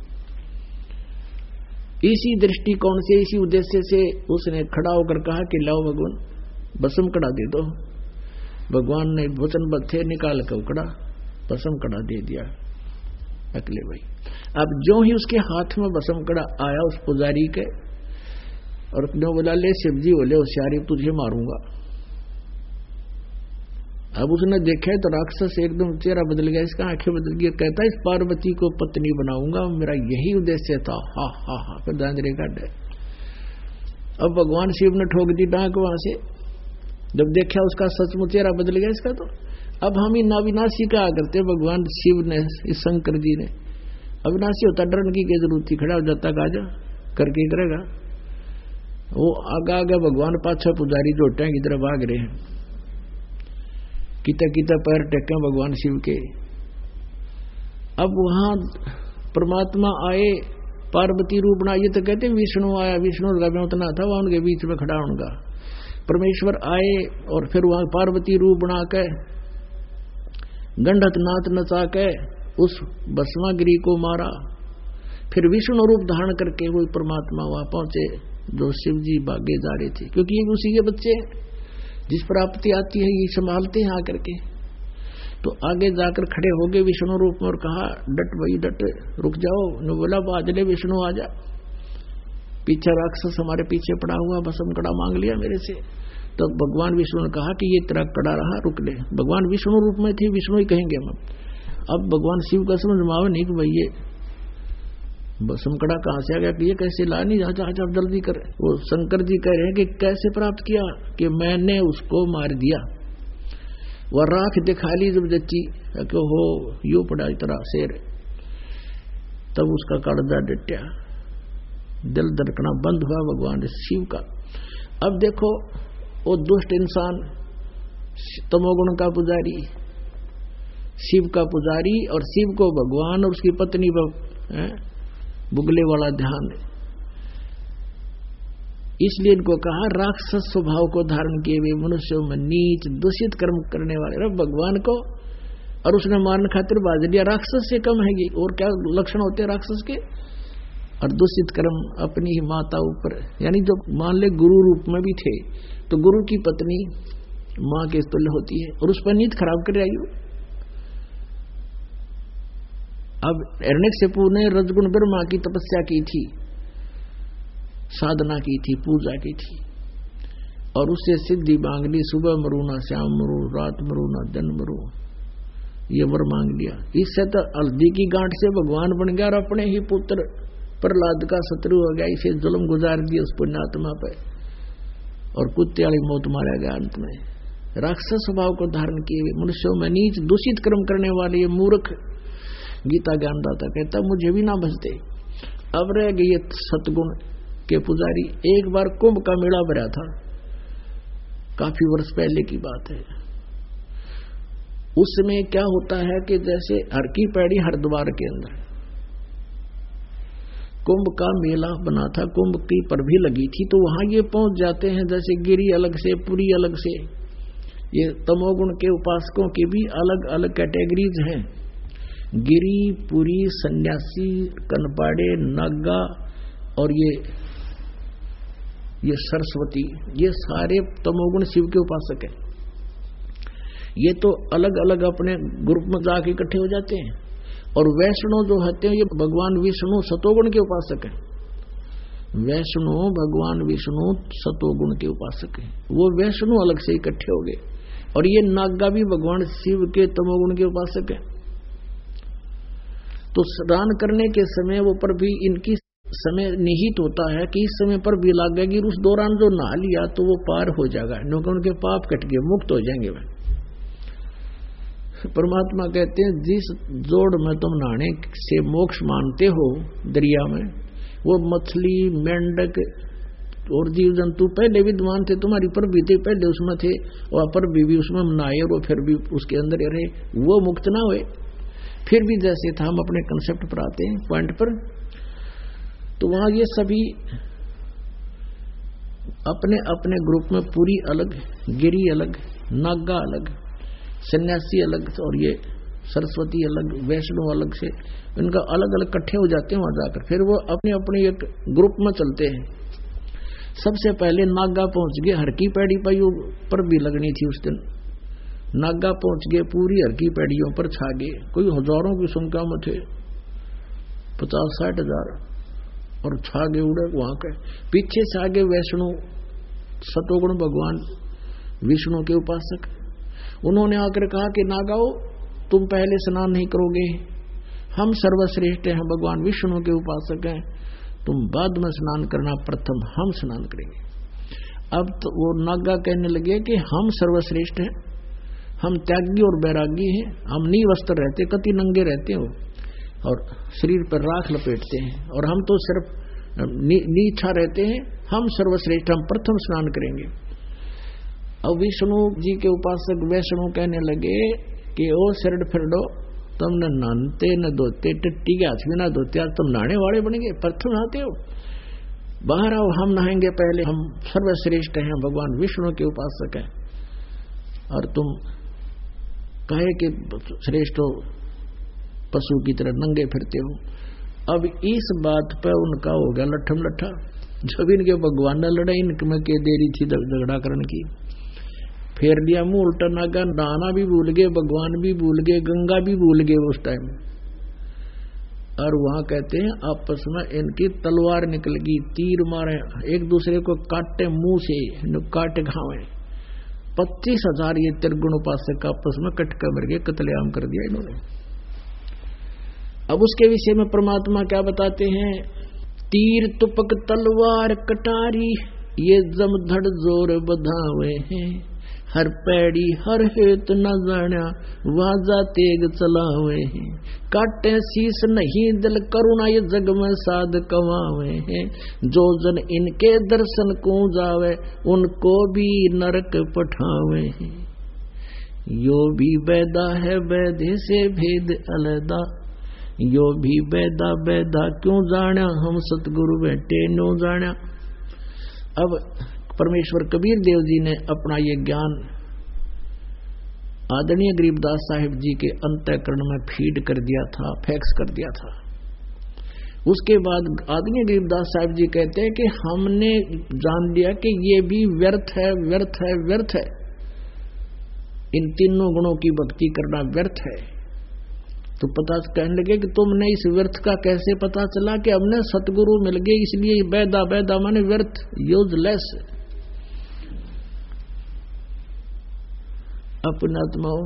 इसी दृष्टिकोण से, इसी उद्देश्य से उसने खड़ा होकर कहा कि लाओ भगवान भस्म कड़ा दे दो। भगवान ने वचनबद्ध थे, निकाल कर कड़ा भस्म कड़ा दे दिया अकेले भाई। अब जो ही उसके हाथ में भस्म कड़ा आया उस पुजारी के, और क्यों बोला ले शिवजी बोले होशियारी तुझे मारूंगा। अब उसने देखा तो राक्षस एकदम चेहरा बदल गया, इसका आंखें बदल गई। कहता इस पार्वती को पत्नी बनाऊंगा, मेरा यही उद्देश्य था। हा हा हा फिर दांजरे का डर। अब भगवान शिव ने ठोक दी डांक वहां से। जब देखा उसका सचमुच चेहरा बदल गया इसका, तो अब हम ही अविनाशी का करते भगवान शिव ने, इस शंकर जी ने। अविनाशी होता डरने की क्या जरूरत थी, खड़ा हो जाता काजा करके करेगा वो। आगा आगा भगवान पाछा पुजारी जोटे की तरफ भाग रहे हैं, किता किता पैर टेके भगवान शिव के। अब वहां परमात्मा आए, पार्वती रूप बना, ये तो कहते विष्णु आया, विष्णु का उतना था वहां उनके बीच में खड़ा उनका। परमेश्वर आए और फिर वहां पार्वती रूप बना के गंडत नाथ नचा के उस भस्मागिरी को मारा। फिर विष्णु रूप धारण करके वो परमात्मा वहां पहुंचे जो शिव जी भागे जा रहे थे, क्योंकि ये उसी के बच्चे जिस प्राप्ति आती है ये संभालते हैं आकर के। तो आगे जाकर खड़े हो गए विष्णु रूप में और कहा डट भाई डट, रुक जाओ। ने बोला बाजले विष्णु आ जा, पीछे राक्षस हमारे पीछे पड़ा हुआ, भस्म कड़ा मांग लिया मेरे से। तो भगवान विष्णु ने कहा कि ये तेरा कड़ा रहा, रुक ले। भगवान विष्णु रूप में थे, विष्णु ही कहेंगे हम। अब भगवान शिव का समझ में आवे नहीं कि भाई ये भस्म कड़ा कहां से आ गया, कि ये कैसे ला, नहीं जा जा जल्दी कर। वो शंकर जी कह रहे हैं कि कैसे प्राप्त किया, कि मैंने उसको मार दिया। वह राख दिखा ली जब जच्ची कि हो यू पड़ा इतना शेर, तब उसका कड़दा डटया, दिल धड़कना बंद हुआ भगवान शिव का। अब देखो वो दुष्ट इंसान, तमोगुण का पुजारी, शिव का पुजारी, और शिव को भगवान और उसकी पत्नी बुगले वाला ध्यान। इसलिए इनको कहा राक्षस स्वभाव को धारण किए हुए मनुष्यों में नीच दूषित कर्म करने वाले। रब भगवान को और उसने मारने खातिर बाज दिया, राक्षस से कम है ये। और क्या लक्षण होते हैं राक्षस के? और दूषित कर्म अपनी ही माता ऊपर, यानी जो मान ले गुरु रूप में भी थे, तो गुरु की पत्नी मां के तुल्य होती है, और उस पर नीत खराब कर आई। अब हिरण्यकशिपु ने रजगुण ब्रह्मा की तपस्या की थी, साधना की थी, पूजा की थी, और उससे सिद्धि मांग ली। सुबह मरू ना श्याम मरू, रात मरू ना दिन मरू, ये वर मांग लिया। इससे तो हल्दी की गांठ से भगवान बन गया और अपने ही पुत्र प्रहलाद का शत्रु हो गया। इसे जुल्म गुजार दिया उस पुण्यात्मा पे, और कुत्ते वाली मौत मारा गया अंत में। राक्षस स्वभाव को धारण किए मनुष्यों में नीच दूषित कर्म करने वाले ये मूर्ख, गीता ज्ञानदाता कहता मुझे भी ना बचते। अब रह गए सतगुण के पुजारी। एक बार कुंभ का मेला भरा था, काफी वर्ष पहले की बात है। उसमें क्या होता है कि जैसे हर की पैड़ी हरिद्वार के अंदर कुंभ का मेला बना था, कुंभ की पर भी लगी थी, तो वहां ये पहुंच जाते हैं। जैसे गिरी अलग से, पुरी अलग से, ये तमोगुण के उपासकों की भी अलग अलग कैटेगरीज हैं। गिरी, पुरी, सन्यासी, कनपाड़े, नागा और ये सरस्वती, ये सारे तमोगुण शिव के उपासक हैं। ये तो अलग अलग अपने ग्रुप में जाके इकट्ठे हो जाते हैं। और वैष्णव जो होते हैं ये भगवान विष्णु सतोगुण के उपासक हैं। वैष्णव भगवान विष्णु सतोगुण के उपासक हैं, वो वैष्णव अलग से इकट्ठे हो गए। और ये नागा भी भगवान शिव के तमोगुण के उपासक हैं। तो स्नान करने के समय वो पर भी इनकी समय निहित होता है कि इस समय पर भी लगेगी, उस दौरान जो नहा लिया तो वो पार हो जाएगा, क्योंकि उनके पाप कट गए, मुक्त हो जाएंगे वह। परमात्मा कहते हैं जिस जोड़ में तुम नहाने से मोक्ष मानते हो दरिया में, वो मछली, मेंढक और जीव जंतु पहले विद्वान थे, तुम्हारी पर भी थे, पहले उसमें थे, और पर भी उसमें नहाए और फिर भी उसके अंदर रहे, वो मुक्त ना हुए। फिर भी जैसे था, हम अपने कंसेप्ट पर आते हैं, पॉइंट पर। तो वहां ये सभी अपने अपने ग्रुप में, पूरी अलग, गिरी अलग, नागा अलग, सन्यासी अलग और ये सरस्वती अलग, वैष्णव अलग से, इनका अलग अलग इकट्ठे हो जाते हैं वहां जाकर। फिर वो अपने अपने एक ग्रुप में चलते हैं। सबसे पहले नागा पहुंच गए, हर की पैड़ी पर भी लगनी थी उस दिन। नागा पहुंच गए, पूरी हर की पैड़ियों पर छा गए, कोई हजारों की संख्या में थे, 50-60 हजार, और छा गए उड़े वहां के। पीछे से आगे वैष्णव सतोगुण भगवान विष्णु के उपासक, उन्होंने आकर कहा कि नागाओ तुम पहले स्नान नहीं करोगे, हम सर्वश्रेष्ठ हैं, भगवान विष्णु के उपासक हैं, तुम बाद में स्नान करना, प्रथम हम स्नान करेंगे। अब तो वो नागा कहने लगे कि हम सर्वश्रेष्ठ हैं, हम त्यागी और बैरागी हैं, हम नी वस्त्र रहते, कति नंगे रहते हो और शरीर पर राख लपेटते हैं, और हम तो सिर्फ नीचा रहते हैं, हम सर्वश्रेष्ठ, हम प्रथम स्नान करेंगे। अब विष्णु जी के उपासक वैष्णु कहने लगे कि ओ शरड फिरडो, तुम न नहाते न धोते, टट्टी के हाथ में न धोते, आज तुम नहाने वाले बन गए, प्रथम नहाते हो, बाहर आओ, हम नहाएंगे पहले, हम सर्वश्रेष्ठ हैं, भगवान विष्णु के उपासक हैं, और तुम कहे कि श्रेष्ठ हो, पशु की तरह नंगे फिरते हो। अब इस बात पर उनका हो गया लट्ठम लट्ठा। जब इनके भगवान ने लड़ाई इनमें के देरी थी झगड़ा करने की, फेर लिया मुंह उल्टा, नागा नहाना भी भूल गए, भगवान भी भूल गए, गंगा भी भूल गए उस टाइम। और वहां कहते हैं आपस में इनकी तलवार निकल गई, तीर मारे, एक दूसरे को काटे, मुंह से काटे घावे। 25,000 ये त्रिगुण उपासक आपस में कटका मर गए, कत्लेआम कर दिया इन्होंने। अब उसके विषय में परमात्मा क्या बताते हैं, तीर तुपक तलवार कटारी, ये जमधड़ जोर बधावे हैं, हर पैड़ी हर हेत न जाना, वाजा तेग चलावे हैं, काटे शीस नहीं दिल करुणा, ये जग में साध कमावे हैं, जो जन इनके दर्शन को जावे, उनको भी नरक पठावे हैं, यो भी बैदा है बैदे से भेद अलदा, यो भी बैदा बैदा क्यों जाना, हम सतगुरु बैठे नो जाना। अब परमेश्वर कबीर देव जी ने अपना ये ज्ञान आदरणीय गरीबदास साहिब जी के अंतःकरण में फीड कर दिया था, फैक्स कर दिया था। उसके बाद आदरणीय गरीबदास साहिब जी कहते हैं कि हमने जान लिया कि ये भी व्यर्थ है, व्यर्थ है, व्यर्थ है, इन तीनों गुणों की भक्ति करना व्यर्थ है। तो पता कहने लगे कि तुमने इस व्यर्थ का कैसे पता चला, कि हमने सतगुरु मिल गए इसलिए बैदा, बैदा माने व्यर्थ, यूजलेस। अपना आत्माओं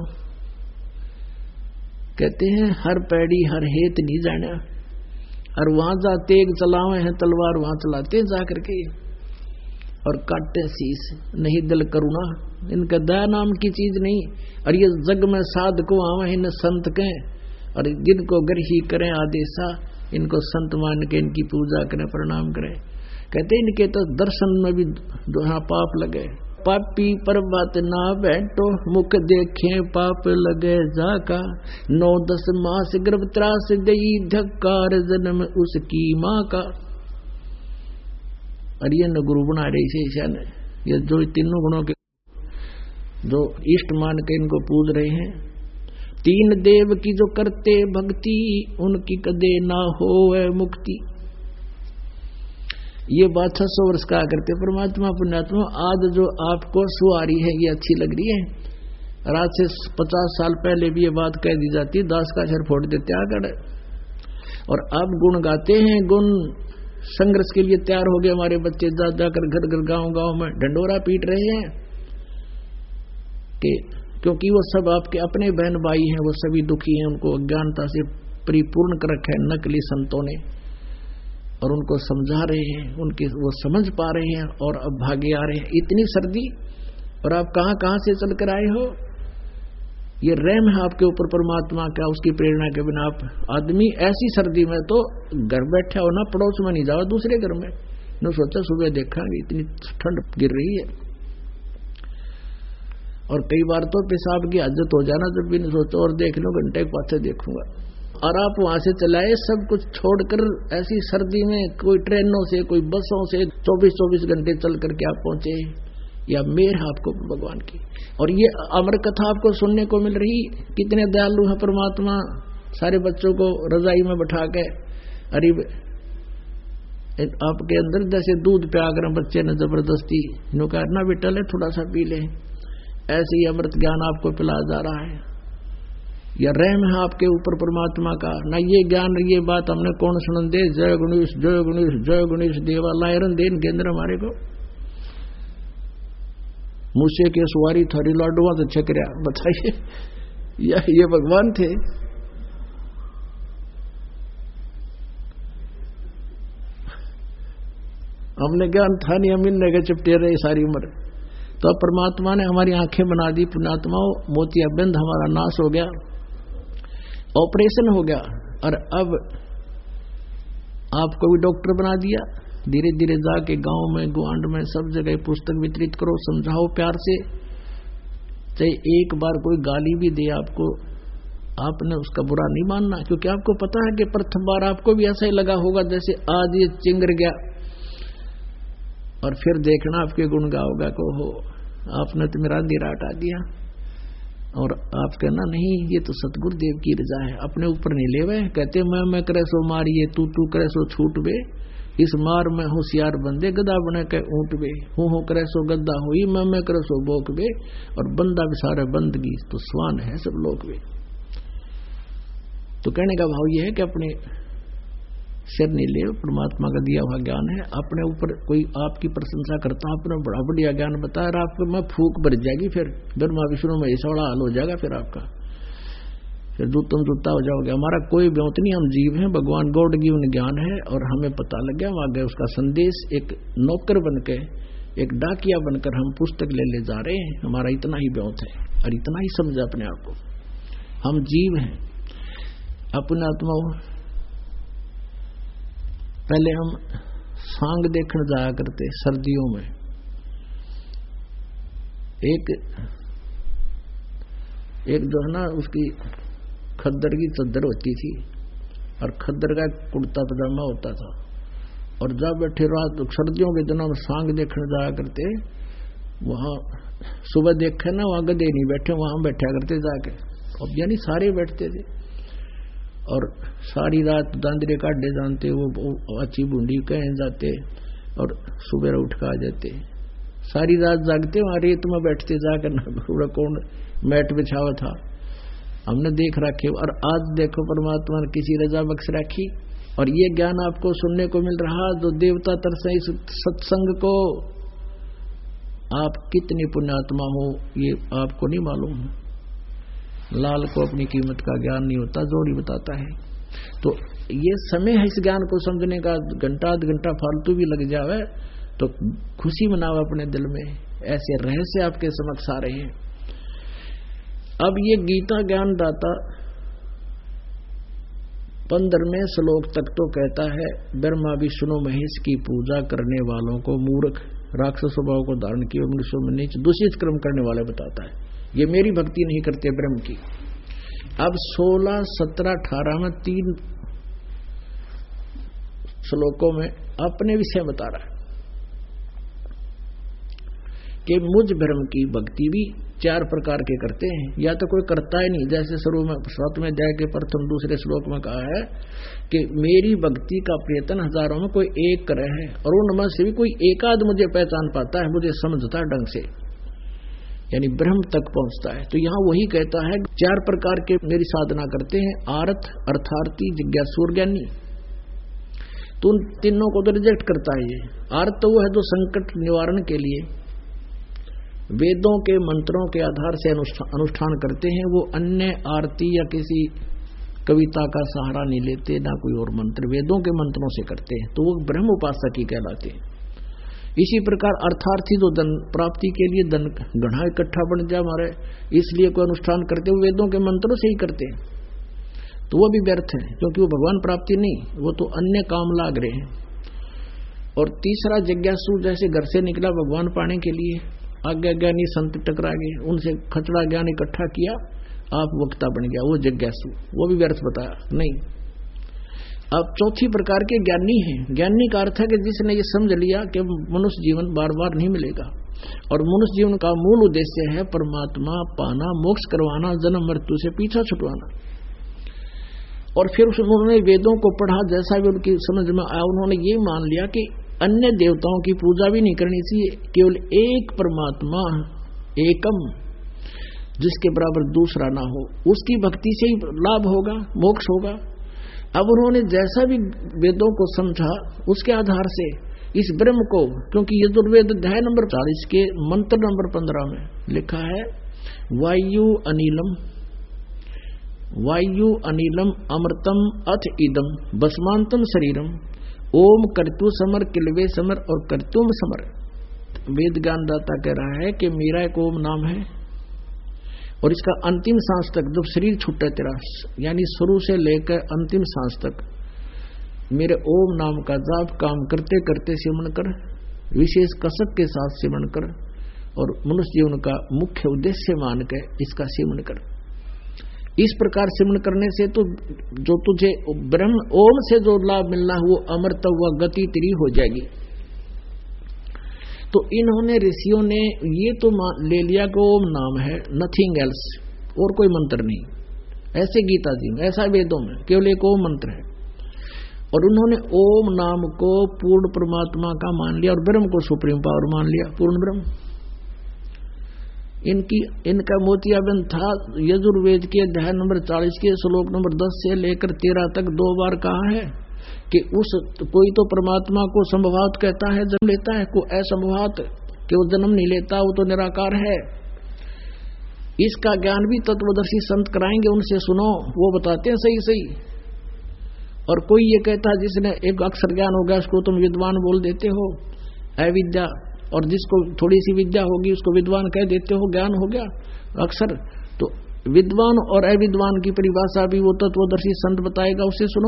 कहते हैं हर पैड़ी हर हेत नहीं जाना, और वहां जा तेग चलावे हैं, तलवार वहां चलाते हैं जाकर के, और काटते शीस नहीं दिल करुणा, इनका दया नाम की चीज नहीं। और ये जग में साध को आवे इन संत के, और जिनको ग्रही करें आदेशा, इनको संत मान के इनकी पूजा करें, प्रणाम करें। कहते इनके तो दर्शन में भी पाप लगे, पापी पर्वत ना बैठो, मुख देखे पाप लगे जाका। 9-10 मास गर्भ त्रास दई, धक्कार जन्म उसकी माँ का। और ये न गुरु बना रही से ईशा ने, ये जो तीनों गुणों के जो इष्ट मान के इनको पूज रहे हैं। 3 देव की जो करते भक्ति, उनकी कदे ना होवे मुक्ति। ये बात 600 वर्ष कहा करते परमात्मा पुण्यात्मा। आज जो आपको सुहारी है ये अच्छी लग रही है, और आज से 50 साल पहले भी ये बात कह दी जाती, दास का सिर फोड़ देते आकर। और अब गुण गाते हैं, गुण संघर्ष के लिए तैयार हो गए हमारे बच्चे, जा जाकर घर घर गांव गांव में ढंडोरा पीट रहे हैं कि क्योंकि वो सब आपके अपने बहन भाई हैं, वो सभी दुखी हैं, उनको अज्ञानता से परिपूर्ण कर रखा है नकली संतों ने, और उनको समझा रहे हैं, उनके वो समझ पा रहे हैं और अब भागे आ रहे हैं। इतनी सर्दी और आप कहां कहां से चल कर आए हो। ये रहम है आपके ऊपर परमात्मा का, उसकी प्रेरणा के बिना आप आदमी ऐसी सर्दी में तो घर बैठा हो ना, पड़ोस में नहीं जाओ, दूसरे घर में न सोचा सुबह देखा इतनी ठंड गिर रही है। और कई बार तो पेशाब की आदत हो जाना, जब भी नहीं सोचो और देख लो घंटे के पाछे देखूंगा। और आप वहां से चलाए सब कुछ छोड़कर ऐसी सर्दी में, कोई ट्रेनों से कोई बसों से 24-24 घंटे चल करके आप पहुंचे, या मेर है आपको भगवान की। और ये अमर कथा आपको सुनने को मिल रही, कितने दयालु है परमात्मा। सारे बच्चों को रजाई में बैठा के, अरे आपके अंदर जैसे दूध प्या कर बच्चे ने जबरदस्ती नो कहा ना बेटा ले थोड़ा सा पी ले, ऐसे ही अमृत ज्ञान आपको पिलाया जा रहा है। या रहम है आपके ऊपर परमात्मा का ना। ये ज्ञान ये बात हमने कौन सुन दे, जय गणेश जय गणेश जय गणेश देवा लायरन देन केंद्र हमारे को मुझसे के सवारी थारी लाडुआ तो छकरिया, बताइए ये भगवान थे। हमने ज्ञान था नहीं, हम इनने के चिपटे रहे सारी उम्र। तो परमात्मा ने हमारी आंखें बना दी, पुण्यात्माओं मोतियाबिंद हमारा नाश हो गया, ऑपरेशन हो गया। और अब आपको भी डॉक्टर बना दिया। धीरे धीरे जाके गांव में गुआंड में सब जगह पुस्तक वितरित करो, समझाओ प्यार से। चाहे एक बार कोई गाली भी दे आपको, आपने उसका बुरा नहीं मानना, क्योंकि आपको पता है कि प्रथम बार आपको भी ऐसा ही लगा होगा जैसे आज ये चिंगर गया, और फिर देखना आपके गुण गाओगा को हो आपने तो मेरा अंधेरा हटा दिया। और आप कहना नहीं ये तो सतगुरु देव की रजा है, अपने ऊपर नहीं ले गए। कहते मैं करे सो मारिए, तू करे सो छूट बे, इस मार में होशियार बंदे गदा बने के ऊंट बे, हूँ करे सो गद्दा हुई, मैं करे सो बोक बे, और बंदा भी सारे बंदगी तो स्वान है सब लोग बे। तो कहने का भाव ये है कि अपने सिर नहीं ले, परमात्मा का दिया हुआ ज्ञान है। अपने ऊपर कोई आपकी प्रशंसा करता, आपने बड़ा बढ़िया ज्ञान बताया, आपको मैं फूक भर जाएगी, फिर ब्रह्मा विष्णु में ऐसा बड़ा हाल हो जाएगा, फिर आपका फिर तुम जुत्ता हो जाओगे। हमारा कोई ब्योत नहीं, हम जीव हैं, भगवान गॉड गिवन ज्ञान है, और हमें पता लग गया वहां गए उसका संदेश। एक नौकर बनके, एक डाकिया बनकर हम पुस्तक ले जा रहे हैं, हमारा इतना ही ब्योत है, और इतना ही समझा अपने आप को। हम जीव हैं, अपने आत्मा। पहले हम सांग देखने जाया करते सर्दियों में, एक जो है ना उसकी खद्दर की चद्दर होती थी, और खद्दर का कुर्ता पजामा होता था, और जब बैठे रात सर्दियों के दिनों में सांग देखने जाया करते, वहां सुबह देखे ना वहां गधे नहीं बैठे, वहां बैठा करते जाके, अब यानी सारे बैठते थे, और सारी रात दांदरे काटे जानते, वो अच्छी बूंदी कह जाते, और सुबह उठ कर आ जाते, सारी रात जागते, वहां रेत में बैठते जाकर ना, पूरा कौन मैट बिछावा था, हमने देख रखे। और आज देखो परमात्मा ने किसी रजा बख्श रखी, और ये ज्ञान आपको सुनने को मिल रहा, जो देवता तरसे इस सत्संग को। आप कितने पुण्यात्मा हो ये आपको नहीं मालूम। लाल को अपनी कीमत का ज्ञान नहीं होता, जोड़ी बताता है। तो ये समय है इस ज्ञान को समझने का, घंटा आध घंटा फालतू भी लग जावे तो खुशी मनाओ अपने दिल में, ऐसे रहस्य आपके समक्ष आ रहे हैं। अब ये गीता ज्ञान दाता 15वें श्लोक तक तो कहता है, ब्रह्मा विष्णु महेश की पूजा करने वालों को मूर्ख राक्षस स्वभाव को धारण किया, मनुष्यों में नीच दूषित कर्म करने वाले बताता है। ये मेरी भक्ति नहीं करते ब्रह्म की। अब 16, 17, 18 में 3 श्लोकों में अपने विषय बता रहा है कि मुझ ब्रह्म की भक्ति भी 4 प्रकार के करते हैं, या तो कोई करता ही नहीं, जैसे शुरू में 7वें अध्याय के प्रथम दूसरे श्लोक में कहा है कि मेरी भक्ति का प्रयत्न हजारों में कोई एक करे है, और उनमें से भी कोई एकाध मुझे पहचान पाता है, मुझे समझता है ढंग से, यानी ब्रह्म तक पहुंचता है। तो यहाँ वही कहता है 4 प्रकार के मेरी साधना करते हैं, आर्थ, अर्थार्थी, जिज्ञासु और ज्ञानी। तो उन तीनों को तो रिजेक्ट करता है ये। आर्थ तो वो है जो संकट निवारण के लिए वेदों के मंत्रों के आधार से अनुष्ठान करते हैं, वो अन्य आरती या किसी कविता का सहारा नहीं लेते, ना कोई और मंत्र, वेदों के मंत्रों से करते हैं, तो वो ब्रह्म उपासक ही कहलाते हैं। इसी प्रकार अर्थार्थी जो धन प्राप्ति के लिए धन गढ़ा इकट्ठा बन जाए हमारे, इसलिए कोई अनुष्ठान करते हुए वेदों के मंत्रों से ही करते हैं, तो वो भी व्यर्थ है, क्योंकि वो भगवान प्राप्ति नहीं, वो तो अन्य काम लाग रहे हैं। और तीसरा जिज्ञासु, जैसे घर से निकला भगवान पाने के लिए, आज्ञा ज्ञानी संत टकरा गए, उनसे खचड़ा ज्ञान इकट्ठा किया, आप वक्ता बन गया, वो जिज्ञासु, वो भी व्यर्थ बताया नहीं। अब चौथी प्रकार के ज्ञानी हैं। ज्ञानी का अर्थ है कि जिसने ये समझ लिया कि मनुष्य जीवन बार बार नहीं मिलेगा, और मनुष्य जीवन का मूल उद्देश्य है परमात्मा पाना, मोक्ष करवाना, जन्म मृत्यु से पीछा छुटवाना। और फिर उन्होंने वेदों को पढ़ा, जैसा भी उनकी समझ में आया, उन्होंने ये मान लिया कि अन्य देवताओं की पूजा भी नहीं करनी चाहिए, केवल एक परमात्मा एकम, जिसके बराबर दूसरा ना हो, उसकी भक्ति से ही लाभ होगा, मोक्ष होगा। अब उन्होंने जैसा भी वेदों को समझा, उसके आधार से इस ब्रह्म को, क्योंकि यजुर्वेद अध्याय नंबर 40 के मंत्र नंबर 15 में लिखा है, वायु अनिलम अमृतम अथ इदम भस्मांतम शरीरम ओम कर्तु समर किलवे समर और कर्तुम समर। वेद ज्ञानदाता कह रहा है कि मेरा एक ओम नाम है, और इसका अंतिम सांस तक, जब शरीर छूटे तेरा, यानी शुरू से लेकर अंतिम सांस तक मेरे ओम नाम का जाप काम करते करते सिमरण कर, विशेष कसक के साथ सिमरण कर, और मनुष्य जीवन का मुख्य उद्देश्य मान के इसका सिमरण कर। इस प्रकार सिमरण करने से तो जो तुझे ब्रह्म ओम से जो लाभ मिलना है, वो अमृत हुआ गति तेरी हो जाएगी। तो इन्होंने ऋषियों ने ये तो ले लिया कि ओम नाम है, नथिंग एल्स, और कोई मंत्र नहीं, ऐसे गीता जी में, ऐसा वेदों में केवल एक ओम मंत्र है। और उन्होंने ओम नाम को पूर्ण परमात्मा का मान लिया, और ब्रह्म को सुप्रीम पावर मान लिया, पूर्ण ब्रह्म। इनका मोतियाबिंद था, यजुर्वेद के अध्याय नंबर 40 के श्लोक नंबर 10 से लेकर 13 तक 2 बार कहा है कि कोई तो परमात्मा को संभवात कहता है, जन्म लेता है, कोई असंभवात कि वो जन्म नहीं लेता, वो तो निराकार है। इसका ज्ञान भी तत्वदर्शी संत कराएंगे, उनसे सुनो, वो बताते हैं सही सही। और कोई ये कहता है जिसने एक अक्षर ज्ञान हो गया उसको तुम विद्वान बोल देते हो, अविद्या, और जिसको थोड़ी सी विद्या होगी उसको विद्वान कह देते हो, ज्ञान हो गया अक्षर। तो विद्वान और अविद्वान की परिभाषा भी वो तत्वदर्शी संत बताएगा, उसे सुनो।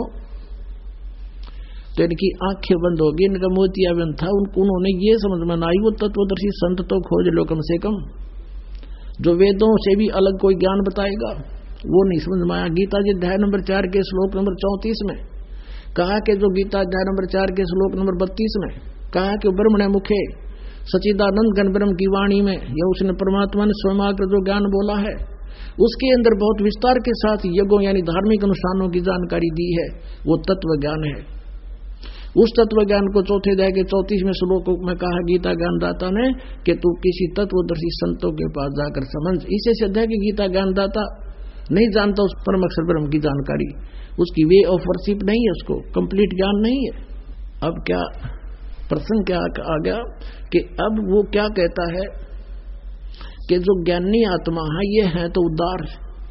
तो इनकी आंखें बंद होगी, इनका मोतियाबिंद था, उन्होंने ये समझ में ना आई, वो तत्वदर्शी संत तो खोज लो कम से कम, जो वेदों से भी अलग कोई ज्ञान बताएगा, वो नहीं समझ में आया। गीता जी अध्याय नंबर 4 के श्लोक नंबर 34 में कहा कि जो गीता अध्याय नंबर 4 के श्लोक नंबर 32 में कहा कि ब्रह्मणे मुखे सच्चिदानंद घन ब्रह्म की वाणी में, या उसने परमात्मा ने स्वयं आकर जो ज्ञान बोला है, उसके अंदर बहुत विस्तार के साथ यज्ञों यानी धार्मिक अनुष्ठानों की जानकारी दी है, वो तत्व ज्ञान है। उस तत्व ज्ञान को चौथे अध्याय के 34वें श्लोक में कहा गीता ज्ञानदाता ने कि तू किसी तत्वदर्शी संतों के पास जाकर समझ। इसे सिद्ध है कि गीता ज्ञानदाता नहीं जानता उस परम अक्षर ब्रह्म की जानकारी, उसकी वे ऑफ वर्शिप नहीं है, उसको कंप्लीट ज्ञान नहीं है। अब क्या प्रसंग क्या आ गया कि अब वो क्या कहता है कि जो ज्ञानी आत्मा है ये है तो उदार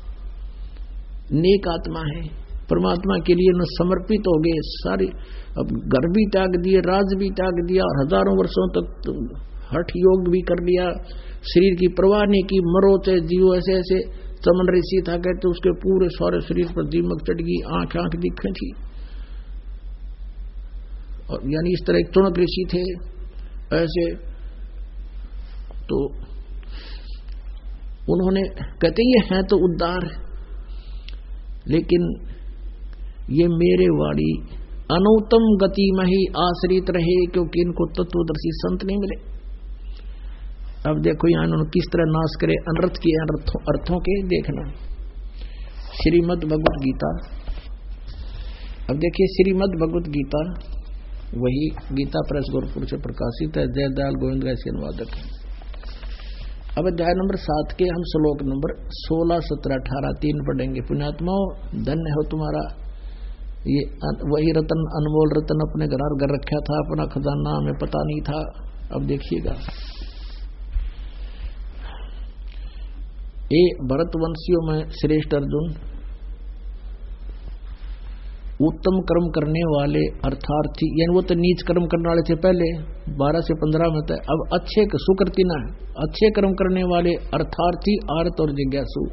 नेक आत्मा है, परमात्मा के लिए न समर्पित हो गए सारी, अब घर भी त्याग दिए, राज भी त्याग दिया, और हजारों वर्षों तक हठ योग भी कर लिया, शरीर की परवाह नहीं की, मरो चाहे जियो। ऐसे ऐसे चमन ऋषि था, कहते उसके पूरे सारे शरीर पर दीमक चढ़ गई, आंख आंख दिखे थी, और यानी इस तरह एक चुनक ऋषि थे। ऐसे तो उन्होंने कहते ये हैं तो उद्धार, लेकिन ये मेरे वाणी अनुत्तम गति में ही आश्रित रहे, क्योंकि इनको तत्वदर्शी संत नहीं मिले। अब देखो यहाँ इन्होंने किस तरह नाश करे अनर्थ किए अर्थों के, देखना श्रीमद् भगवत गीता। अब देखिए श्रीमद् भगवत गीता, वही गीता प्रेस गोरखपुर से प्रकाशित है, जयदयाल गोविंद का अनुवादक है। अब अध्याय नंबर 7 के हम श्लोक नंबर 16, 17, 18 3 पढ़ेंगे। पुण्यात्माओं, धन्य हो तुम्हारा ये वही रतन, अनमोल रतन अपने घर रखा था, अपना खजाना हमें पता नहीं था। अब देखिएगा, ये भरतवंशियों में श्रेष्ठ अर्जुन, उत्तम कर्म करने वाले अर्थार्थी, यानी वो तो नीच कर्म करने वाले थे पहले 12 से 15 में था, अब अच्छे सुकृति ना है, अच्छे कर्म करने वाले अर्थार्थी, आर्त और जिज्ञासु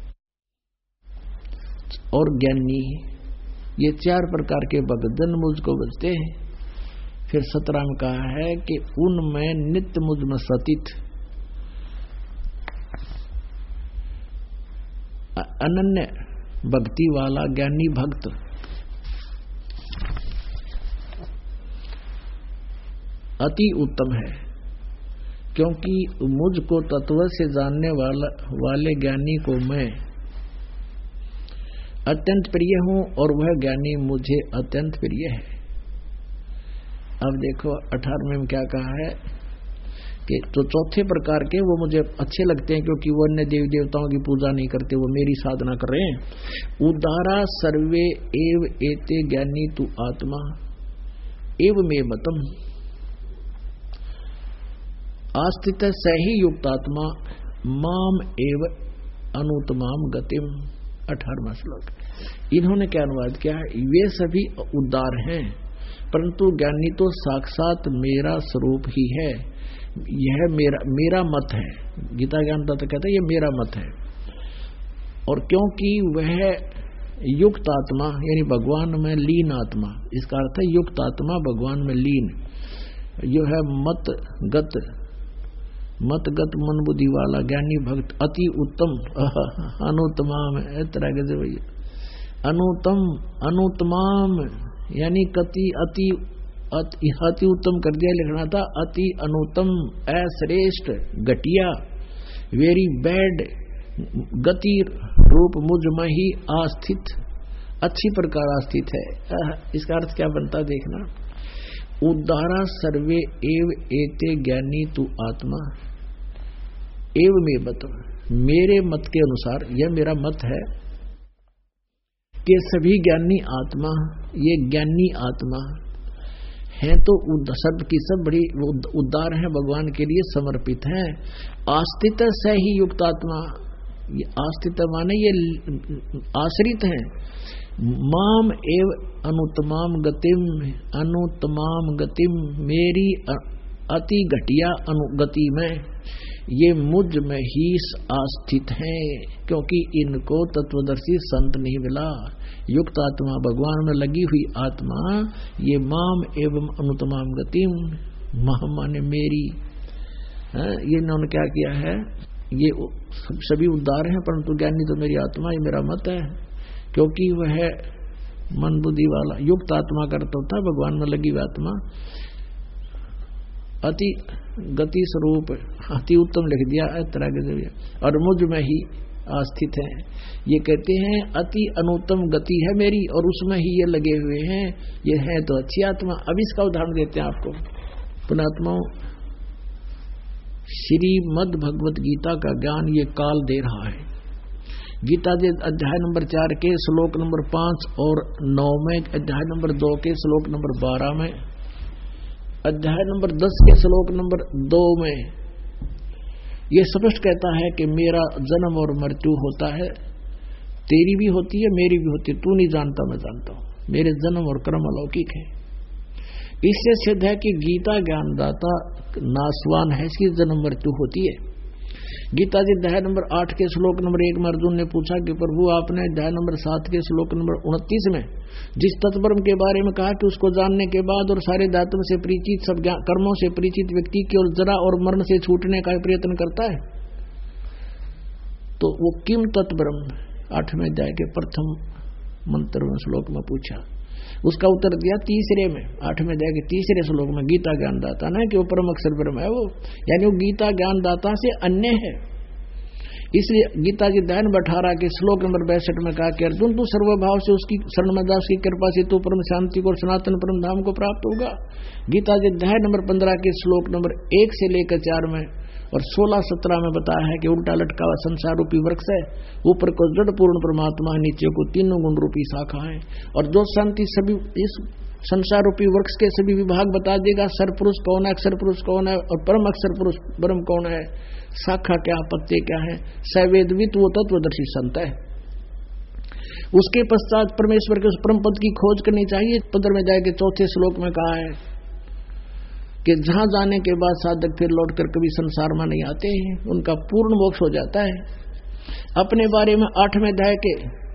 और ज्ञानी, ये 4 प्रकार के भक्तजन मुझको बचते हैं। फिर 17 में कहा है कि उनमें नित्य मुझ में सतित अनन्य भक्ति वाला ज्ञानी भक्त अति उत्तम है, क्योंकि मुझको तत्व से जानने वाले ज्ञानी को मैं अत्यंत प्रिय हूं और वह ज्ञानी मुझे अत्यंत प्रिय है। अब देखो 18वें में क्या कहा है कि तो चौथे प्रकार के वो मुझे अच्छे लगते हैं, क्योंकि वो अन्य देवी देवताओं की पूजा नहीं करते, वो मेरी साधना कर रहे हैं। उदारा सर्वे एव एते ज्ञानी तु आत्मा एव मे मतम आस्थित सही युक्तात्मा माम एव अनुत्तमाम गतिम। 18वां श्लोक। इन्होंने क्या अनुवाद किया है, वे सभी उदार हैं, परंतु ज्ञानी तो साक्षात मेरा स्वरूप ही है। यह मेरा मत है। गीता ज्ञान तो कहता है ये मेरा मत है। और क्योंकि वह युक्त आत्मा यानी भगवान में लीन आत्मा, इसका अर्थ है युक्त आत्मा भगवान में लीन, जो है मतगत मन बुद्धि वाला ज्ञानी भक्त अति उत्तम अनुत्तमाम है। तरह के भैया अनुत्तमाम यानी अति उत्तम कर दिया, लिखना था अति अनुत्तम, अश्रेष्ठ, घटिया, वेरी बैड गति रूप मुझ में ही आस्थित, अच्छी प्रकार आस्थित है। इसका अर्थ क्या बनता देखना, उदारा सर्वे एव एते ज्ञानी तु आत्मा एव मे मत। मेरे मत के अनुसार, यह मेरा मत है कि सभी ज्ञानी आत्मा, ये ज्ञानी आत्मा हैं तो सब की सब बड़ी उदार हैं, भगवान के लिए समर्पित हैं। आस्थित से ही युक्त आत्मा, ये आस्थित माने ये आश्रित हैं। माम एव अनुत्तमाम गतिम मेरी अति घटिया अनुगति में, ये मुझ में ही आस्थित हैं, क्योंकि इनको तत्वदर्शी संत नहीं मिला। युक्त आत्मा भगवान में लगी हुई आत्मा, ये माम एवं अनुत्तमाम गतिम, माने मेरी, ये इन्होंने क्या किया है, ये सभी उदार हैं परंतु ज्ञानी तो मेरी आत्मा, ये मेरा मत है। क्योंकि वह मन बुद्धि वाला युक्त आत्मा करता होता, भगवान में लगी हुई आत्मा अति गति स्वरूप, अति उत्तम लिख दिया तरह के जरिए, और मुझ में ही आस्थित है। ये कहते हैं अति अनुत्तम गति है मेरी और उसमें ही ये लगे हुए हैं, ये है तो अच्छी आत्मा। अब इसका उदाहरण देते हैं आपको। पुण्यात्माओं, श्रीमद् भगवत गीता का ज्ञान ये काल दे रहा है। गीता के अध्याय नंबर 4 के श्लोक नंबर 5 और 9 में, अध्याय नंबर 2 के श्लोक नंबर 12 में, अध्याय नंबर 10 के श्लोक नंबर 2 में ये स्पष्ट कहता है कि मेरा जन्म और मृत्यु होता है, तेरी भी होती है मेरी भी होती है, तू नहीं जानता मैं जानता हूं, मेरे जन्म और कर्म अलौकिक है। इससे सिद्ध है कि गीता ज्ञानदाता नासवान है, इसकी जन्म मृत्यु होती है। गीता जी अध्याय नंबर 8 के श्लोक नंबर 1 में अर्जुन ने पूछा कि प्रभु आपने अध्याय नंबर 7 के श्लोक नंबर 29 में जिस तत्ब्रह्म के बारे में कहा कि उसको जानने के बाद और सारे धातुओं से परिचित सब कर्मों से परिचित व्यक्ति केवल जरा और मरण से छूटने का प्रयत्न करता है, तो वो किम तत्ब्रह्म 8वें अध्याय के प्रथम मंत्र में श्लोक में पूछा। उसका उत्तर दिया तीसरे में 8वें अध्याय के तीसरे श्लोक में गीता ज्ञानदाता ना कि वो परम अक्षर ब्रह्म है वो, यानी वो गीता ज्ञानदाता से अन्य है। इसलिए गीता जी अध्याय नंबर 18 के श्लोक नंबर 62 में कहा कि अर्जुन तू सर्वभाव से उसकी शरण में जा, उसकी कृपा से तू परम शांति को और सनातन परम धाम को प्राप्त होगा। गीता जी अध्याय नंबर 15 के श्लोक नंबर 1 से लेकर 4 में और 16-17 में बताया है कि उल्टा लटका हुआ संसार रूपी वृक्ष है, ऊपर को जड़ पूर्ण परमात्मा है, नीचे को तीनों गुण रूपी शाखा है, और जो शांति सभी इस संसार रूपी वृक्ष के सभी विभाग बता देगा। सर पुरुष कौन है, अक्षर पुरुष कौन है और परम अक्षर पुरुष ब्रह्म कौन है, शाखा क्या, पत्ते क्या है, सवेदवित वो तत्वदर्शी संत है। उसके पश्चात परमेश्वर के उस परम पद की खोज करनी चाहिए। 15 में जाके 4थे श्लोक में कहा है कि जहां जाने के बाद साधक फिर लौटकर कभी संसार में नहीं आते हैं, उनका पूर्ण मोक्ष हो जाता है। अपने बारे में 8वें अध्याय के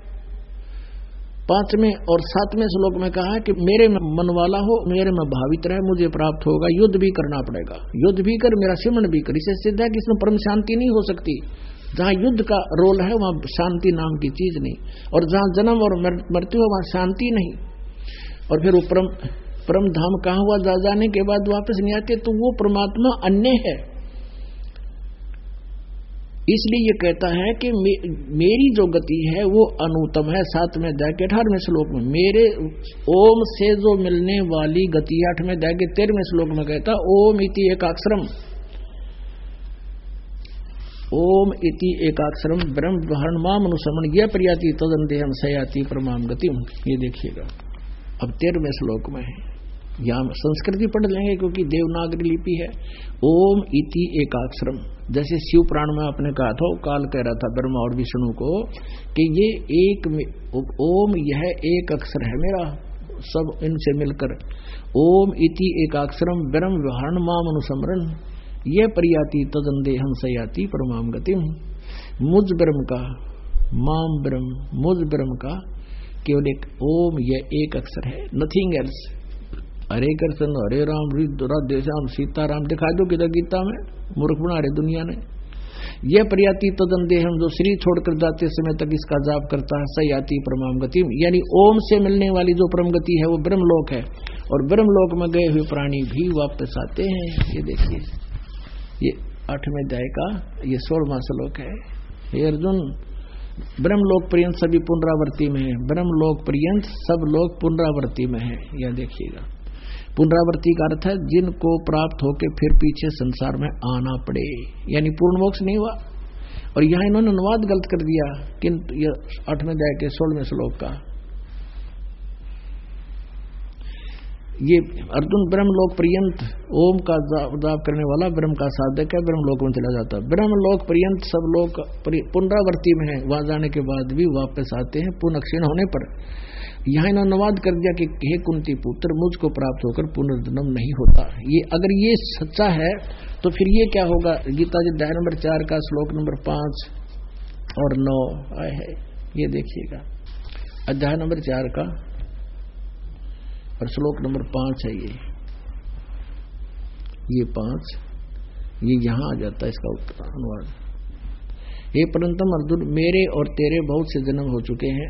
5वें और 7वें श्लोक में कहा है कि मेरे में मन वाला हो, मेरे में भावित रहे, मुझे प्राप्त होगा। युद्ध भी करना पड़ेगा, युद्ध भी कर, मेरा सिमरण भी कर। इससे सिद्ध है कि इसमें परम शांति नहीं हो सकती। जहां युद्ध का रोल है वहां शांति नाम की चीज नहीं, और जहां जन्म और मृत्यु है वहां शांति नहीं। और फिर वो परम धाम कहाँ हुआ, जा जाने के बाद वापस नहीं आते, तो वो परमात्मा अन्य है। इसलिए ये कहता है कि मेरी जो गति है वो अनुत्तम है। 7वें अध्याय के 18वें श्लोक में मेरे ओम से जो मिलने वाली गति, 8वें अध्याय के 13वें श्लोक में कहता ओम इति एकाक्षरम, ओम इति एकाक्षरम ब्रह्म ब्रह्मण माम अनुसमन यह प्रियाति तदंदेहम सयाति परमाम गतिम। ये देखिएगा अब 13वें श्लोक में है, यहाँ संस्कृत भी पढ़ लेंगे क्योंकि देवनागरी लिपि है। ओम इति एकाक्षरम, जैसे शिव पुराण में आपने कहा था, काल कह रहा था ब्रह्मा और विष्णु को कि ये एक ओम, यह एक अक्षर है मेरा, सब इनसे मिलकर ओम इति एकाक्षरम ब्रह्म व्यवहारण माम अनुसमरण यह प्रियाति तदंदे हम सयाति परमाम गतिम। मुझ ब्रह्म का, माम ब्रह्म, मुझ ब्रह्म का केवल एक ओम, यह एक अक्षर है, नथिंग एल्स। हरे कृष्ण हरे राम राधे श्याम सीताराम दिखा दो किधर गीता में, मूर्ख बना रहे दुनिया ने। यह प्रियाति तदंदे हम जो शरीर छोड़कर जाते समय तक इसका जाप करता है सयाति परमाम गति, यानी ओम से मिलने वाली जो परम गति है वो ब्रह्मलोक है, और ब्रह्मलोक में गए हुए प्राणी भी वापस आते हैं। ये देखिए ये 8वें अध्याय का ये 16वां श्लोक है। हे अर्जुन, ब्रह्मलोक पर्यंत सभी पुनरावृत्ति में है, ब्रह्मलोक पर्यंत सब लोग पुनरावृत्ति में है। यह देखिएगा पुनरावृत्ति का अर्थ है जिनको प्राप्त होके फिर पीछे संसार में आना पड़े, यानी पूर्ण मोक्ष नहीं हुआ। और यहां इन्होंने अनुवाद गलत कर दिया, किंतु यह 8वें अध्याय के 16वें श्लोक का ये अर्जुन ब्रह्मलोक पर्यंत ओम का जाप करने वाला ब्रह्म का साधक है, ब्रह्मलोक में चला जाता है। ब्रह्मलोक पर्यंत सब लोग पुनरावृत्ति में है, वहां जाने के बाद भी वापस आते हैं पुनः क्षीण होने पर। यहाँ इन्होंने अनुवाद कर दिया कि हे कुंती पुत्र, मुझको प्राप्त होकर पुनर्जन्म नहीं होता। ये अगर ये सच्चा है तो फिर ये क्या होगा। गीता जी अध्याय नंबर 4 का श्लोक नंबर 5 और 9 आए है, ये देखिएगा अध्याय नंबर 4 का और श्लोक नंबर 5 है ये 5, ये यहाँ आ जाता है इसका अनुवाद। हे परंतम अर्जुन, मेरे और तेरे बहुत से जन्म हो चुके हैं,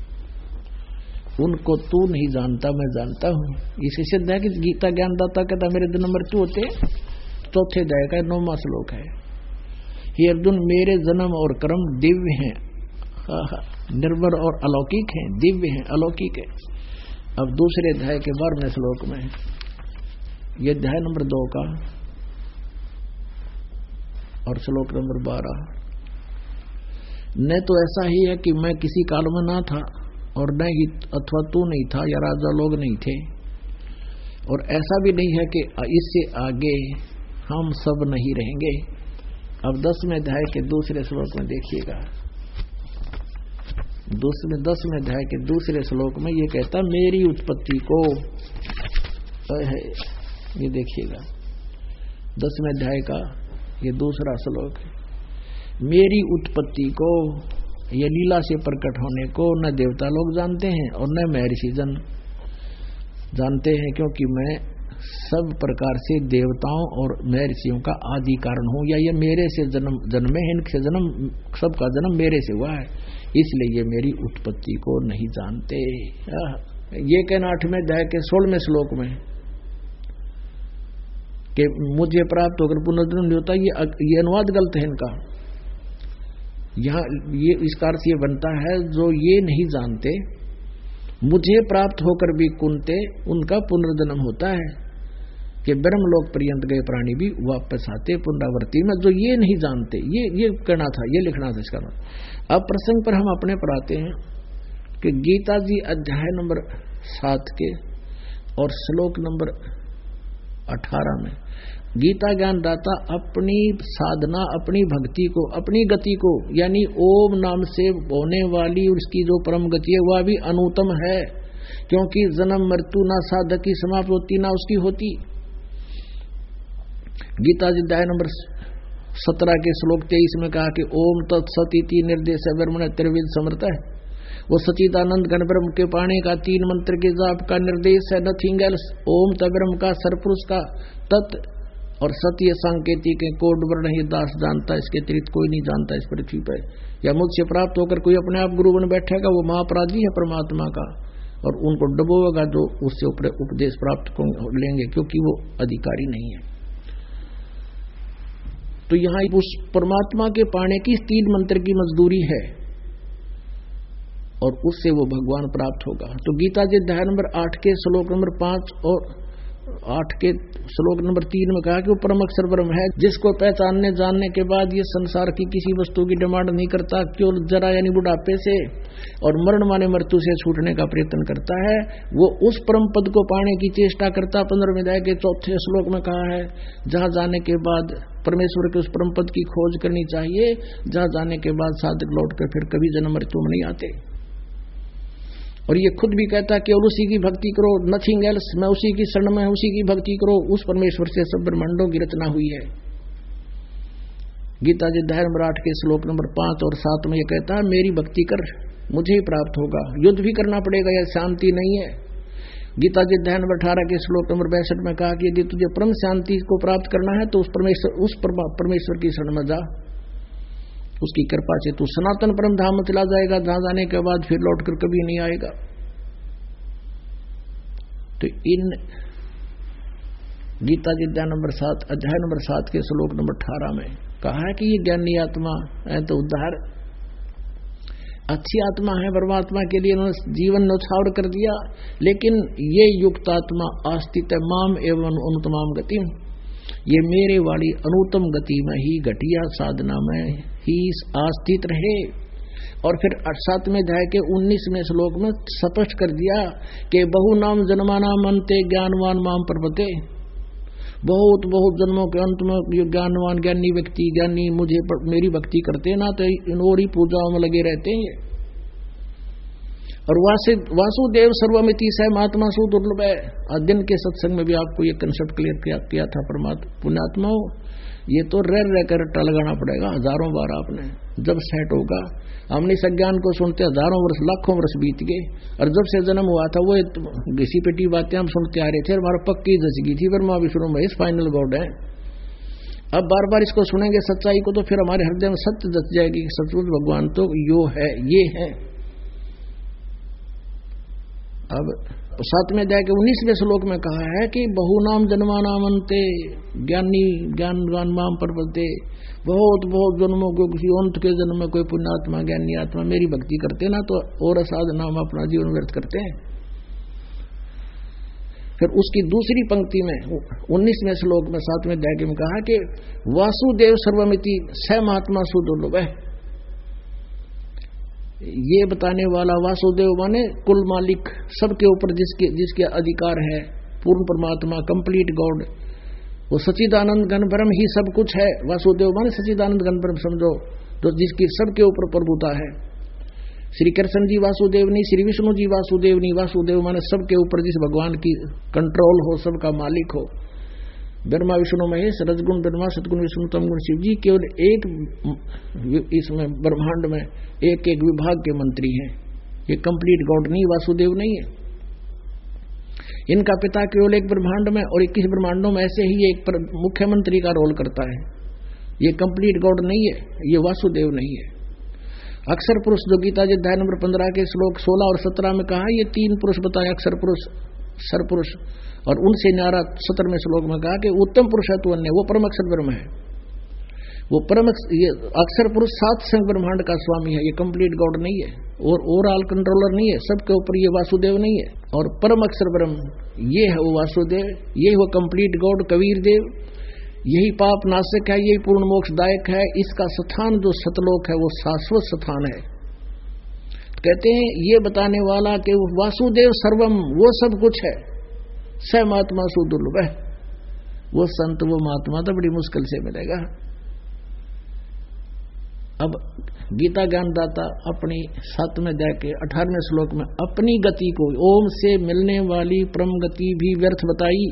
उनको तू नहीं जानता, मैं जानता हूं। इसे सिद्ध है कि गीता ज्ञानदाता कहता मेरे जन्म मृत्यु होते। 4थे अध्याय का 9वां श्लोक है। हे अर्जुन, मेरे जन्म और कर्म दिव्य हैं, निर्मल और अलौकिक हैं, दिव्य हैं, अलौकिक है। अब दूसरे अध्याय के 12वें श्लोक में ये अध्याय नंबर 2 का और श्लोक नंबर 12, न तो ऐसा ही है कि मैं किसी काल में ना था और न ही अथवा तू नहीं था या राजा लोग नहीं थे, और ऐसा भी नहीं है कि इससे आगे हम सब नहीं रहेंगे। अब 10वें अध्याय के दूसरे श्लोक में देखिएगा, 10वें अध्याय के दूसरे श्लोक में ये कहता मेरी उत्पत्ति को, ये देखिएगा 10वें अध्याय का ये दूसरा श्लोक है। मेरी उत्पत्ति को, ये लीला से प्रकट होने को न देवता लोग जानते हैं और न महर्षि जन जानते हैं, क्योंकि मैं सब प्रकार से देवताओं और महर्षियों का आदि कारण हूं, या ये मेरे से जन्मे हैं, इनसे जन्म, सबका जन्म मेरे से हुआ है, इसलिए ये मेरी उत्पत्ति को नहीं जानते। ये कहना 8वें अध्याय के 16वें श्लोक में कि मुझे प्राप्त होकर पुनर्जन्म नहीं होता, ये अनुवाद गलत है इनका। यहाँ ये इस कार से ये बनता है, जो ये नहीं जानते मुझे प्राप्त होकर भी कुंते, उनका पुनर्जन्म होता है कि ब्रह्मलोक पर्यंत गए प्राणी भी वापस आते पुनरावृत्ति में। जो ये नहीं जानते, ये कहना था, ये लिखना था इसका। अब प्रसंग पर हम अपने पर आते हैं कि गीता जी अध्याय नंबर 7 के और श्लोक नंबर 18 में गीता ज्ञान दाता अपनी साधना, अपनी भक्ति को, अपनी गति को, यानी ओम नाम से होने वाली उसकी जो परम गति है वह भी अनुत्तम है, क्योंकि जन्म मृत्यु ना साधक की समाप्त होती ना उसकी होती। गीता जी अध्याय नंबर 17 के श्लोक 23 में कहा कि ओम तत्सत इति निर्देश ब्रह्मण त्रिविध समर्थ है, वो सचिदानंद घन ब्रह्म के पाने का 3 मंत्र के जाप का निर्देश है, नथिंग एल्स। ओम तब्रह्म का, सरपुरुष का, तत् और सत्य सांकेतिक के कोड वर्ण ही दास जानता, इसके अतिरिक्त कोई नहीं जानता इस पृथ्वी पर। या मुझसे प्राप्त होकर कोई अपने आप गुरु बन बैठेगा, वो महापराधी है परमात्मा का, और उनको डुबोएगा जो उससे उपदेश प्राप्त लेंगे, क्योंकि वो अधिकारी नहीं है। तो यहाँ उस परमात्मा के पाने की 3 मंत्र की मजदूरी है और उससे वो भगवान प्राप्त होगा। तो गीता जी अध्याय नंबर 8 के श्लोक नंबर 5 और 8 के श्लोक नंबर 3 में कहा कि वो परम अक्षर ब्रह्म है, जिसको पहचानने जानने के बाद ये संसार की किसी वस्तु की डिमांड नहीं करता, केवल जरा यानी बुढ़ापे से और मरण माने मृत्यु से छूटने का प्रयत्न करता है, वो उस परम पद को पाने की चेष्टा करता। 15वें अध्याय के 4 श्लोक में कहा है, जहां जाने के बाद परमेश्वर के उस परम पद की खोज करनी चाहिए, जहां जाने के बाद साधक लौट कर फिर कभी जन्म मृत्यु में नहीं आते। और ये खुद भी कहता है केवल उसी की भक्ति करो, नथिंग एल्स, मैं उसी की शरण में, उसी की भक्ति करो, उस परमेश्वर से सब ब्रह्मांडों की रचना हुई है। गीता जी अध्याय नंबर 8 के श्लोक नंबर 5 और 7 में ये कहता है मेरी भक्ति कर, मुझे ही प्राप्त होगा, युद्ध भी करना पड़ेगा, यह शांति नहीं है। गीता जी अध्याय नंबर 18 के श्लोक नंबर 62 में कहा कि यदि तुझे परम शांति को प्राप्त करना है तो उस परमेश्वर की शरण में जा, उसकी कृपा से तू सनातन परम धाम में चला जाएगा, जहां जाने के बाद फिर लौटकर कभी नहीं आएगा। तो इन गीता जी अध्याय नंबर 7 के श्लोक नंबर 18 में कहा है कि ये ज्ञानी आत्मा है तो उद्धार, अच्छी आत्मा है, परमात्मा के लिए उन्होंने जीवन न्यौछावर कर दिया। लेकिन ये युक्त आत्मा आस्तित माम एवं अनुतमाम गति, ये मेरे वाली अनुत्तम गति में ही, घटिया साधना में ही आस्थित रहे। और फिर 7वें अध्याय के 19वें श्लोक में स्पष्ट कर दिया कि बहु नाम जन्मानाम अंते ज्ञानवान माम प्रपते, बहुत बहुत जन्मों के अंत में ये ज्ञानवान ज्ञानी व्यक्ति, ज्ञानी मुझे मेरी भक्ति करते ना तो इनोरी पूजाओं में लगे रहते हैं। और वासुदेव सर्वमिति स महात्मा सु दुर्लभ है। दिन के सत्संग में भी आपको ये कंसेप्ट क्लियर किया था। परमात्मा पुण्यात्माओं, ये तो रह कर रट्टा लगाना पड़ेगा हजारों बार आपने, जब सेट होगा। हमने इस ज्ञान को सुनते हजारों वर्ष, लाखों वर्ष बीत गए, और जब से जन्म हुआ था वो घिसी पिटी बातें हम सुनते आ रहे थे, हमारा पक्की धस गई थी ब्रह्मा विष्णु महेश फाइनल गॉड है। अब बार बार इसको सुनेंगे सच्चाई को तो फिर हमारे हृदय में सत्य धस जाएगी, सचमुच भगवान तो यो है, ये है। अब 7वें अध्याय के 19वें श्लोक में कहा है कि बहुनाम जन्मानामंते ज्ञानी ज्ञानवान माम प्रपद्ये, बहुत बहुत जन्मों को किसी अंत के जन्म में कोई पुण्यात्मा ज्ञानी आत्मा मेरी भक्ति करते ना तो और साधना में अपना जीवन व्यर्थ करते हैं। फिर उसकी दूसरी पंक्ति में 19वें श्लोक में 7वें अध्याय में कहा कि वासुदेव सर्वमिति स महात्मा सुदुर्लभ है। ये बताने वाला वासुदेव माने कुल मालिक, सबके ऊपर जिसके अधिकार है, पूर्ण परमात्मा, कंप्लीट गॉड, वो सच्चिदानंद घन ब्रह्म ही सब कुछ है। वासुदेव माने सच्चिदानंद घन ब्रह्म समझो, तो जिसकी सबके ऊपर प्रभुता है। श्री कृष्ण जी वासुदेव नहीं, श्री विष्णु जी वासुदेव नहीं, वासुदेव माने सबके ऊपर जिस भगवान की कंट्रोल हो, सबका मालिक हो। ब्रह्मा विष्णु महेश, रजगुण ब्रह्मा, सतगुण विष्णु, तमगुण शिव जी, केवल एक इसमें ब्रह्मांड में एक एक विभाग के मंत्री हैं। ये कंप्लीट गॉड नहीं, वासुदेव नहीं है। इनका पिता केवल एक ब्रह्मांड में और 21 ब्रह्मांडों में ऐसे ही एक मुख्यमंत्री का रोल करता है। ये कंप्लीट गॉड नहीं है, ये वासुदेव नहीं है। अक्षर पुरुष जो गीता जी अध्याय नंबर 15 के श्लोक 16 और 17 में कहा, ये 3 पुरुष बताए, अक्षर पुरुष, सर पुरुष, और उनसे न्यारा 17वें श्लोक में कहा कि उत्तम पुरुष है तो अन्य, वो परम अक्षर ब्रह्म है। वो परम ये अक्षर पुरुष 7 संग ब्रह्मांड का स्वामी है। ये कंप्लीट गॉड नहीं है और ओवरऑल कंट्रोलर नहीं है, सबके ऊपर ये वासुदेव नहीं है। और परम अक्षर ब्रह्म ये है वो वासुदेव, ये वो कंप्लीट गॉड कबीर देव, यही पाप नाशक है, यही पूर्ण मोक्षदायक है। इसका स्थान जो सतलोक है वो शाश्वत स्थान है। कहते हैं ये बताने वाला कि वासुदेव सर्वम, वो सब कुछ है, स महात्मा सुदुर्लभ है। वो संत वो महात्मा तो बड़ी मुश्किल से मिलेगा। अब गीता ज्ञानदाता अपनी 7वें अध्याय के 18वें श्लोक में अपनी गति को, ओम से मिलने वाली परम गति भी व्यर्थ बताई,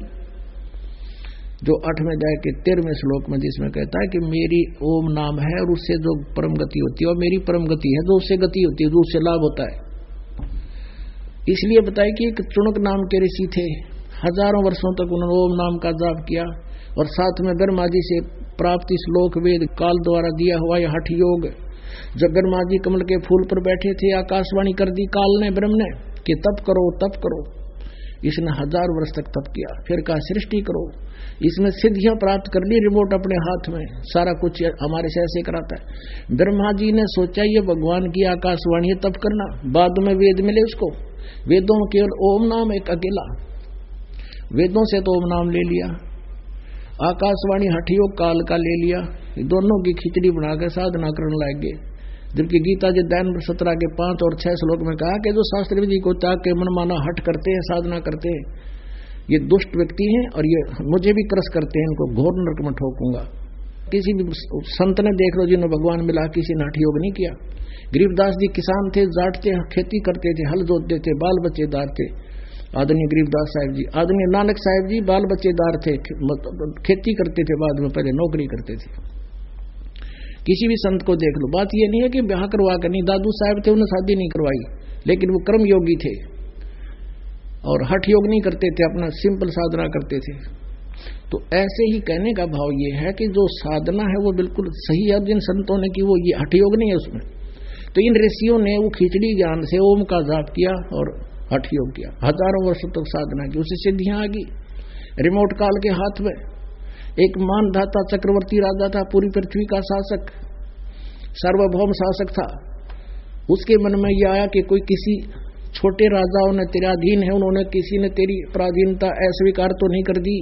जो 8वें अध्याय के 13वें श्लोक में, जिसमें कहता है कि मेरी ओम नाम है और उससे जो परम गति होती है, और मेरी परम गति है जो उससे गति होती है, जो उससे लाभ होता है। इसलिए बताया कि एक चुनक नाम के ऋषि थे, हजारों वर्षों तक उन्होंने ओम नाम का जाप किया, और साथ में ब्रह्मा जी से प्राप्त श्लोक वेद काल द्वारा दिया हुआ यह हठ योग। जब ब्रह्मा जी कमल के फूल पर बैठे थे, आकाशवाणी कर दी काल ने, ब्रह्म ने, कि तप करो तप करो। इसने 1000 वर्ष तक तप किया, फिर कहा सृष्टि करो। इसमें सिद्धियां प्राप्त कर ली, रिमोट अपने हाथ में, सारा कुछ हमारे से ऐसे कराता है। ब्रह्मा जी ने सोचा ये भगवान की आकाशवाणी है, तप करना। बाद में वेद मिले उसको, वेदों में केवल ओम नाम एक अकेला, वेदों से तो ओम नाम ले लिया, आकाशवाणी हठयोग काल का ले लिया। दोनों की खिचड़ी बनाकर साधना करने लग गए। जबकि गीता जी अध्याय नंबर 17 के 5 और 6 श्लोक में कहा कि जो शास्त्र विधि को त्याग के मनमाना हट करते हैं, साधना करते हैं, ये दुष्ट व्यक्ति हैं और ये मुझे भी क्रस करते हैं, इनको घोर नरक में ठोकूंगा। किसी भी संत ने देख लो जिन्हें भगवान मिला, किसी ने हठ योग नहीं किया। गरीबदास जी किसान थे, जाट थे, खेती करते थे, हल जोतते थे, बाल बच्चेदार थे। आदरणीय गरीबदास साहिब जी, आदरणीय नानक साहिब जी बाल बच्चेदार थे, खेती करते थे, बाद में पहले नौकरी करते थे। किसी भी संत को देख लो, बात ये नहीं है कि ब्याह करवा कर, नहीं, दादू साहब थे उन्हें शादी नहीं करवाई, लेकिन वो कर्म योगी थे और हठ योग नहीं करते थे, अपना सिंपल साधना करते थे। तो ऐसे ही कहने का भाव ये है कि जो साधना है वो बिल्कुल सही है, जिन संतों ने की वो ये हठ योग नहीं है उसमें। तो इन ऋषियों ने वो खिचड़ी ज्ञान से ओम का जाप किया और हठ योग किया, हजारों वर्षों तक साधना की, उससे सिद्धियां आ गई। रिमोट काल के हाथ में एक मानधाता चक्रवर्ती राजा था, पूरी पृथ्वी का शासक, सार्वभौम शासक था। उसके मन में यह आया कि कोई किसी छोटे राजाओं ने तेरे अधीन है, उन्होंने किसी ने तेरी पराधीनता अस्वीकार तो नहीं कर दी।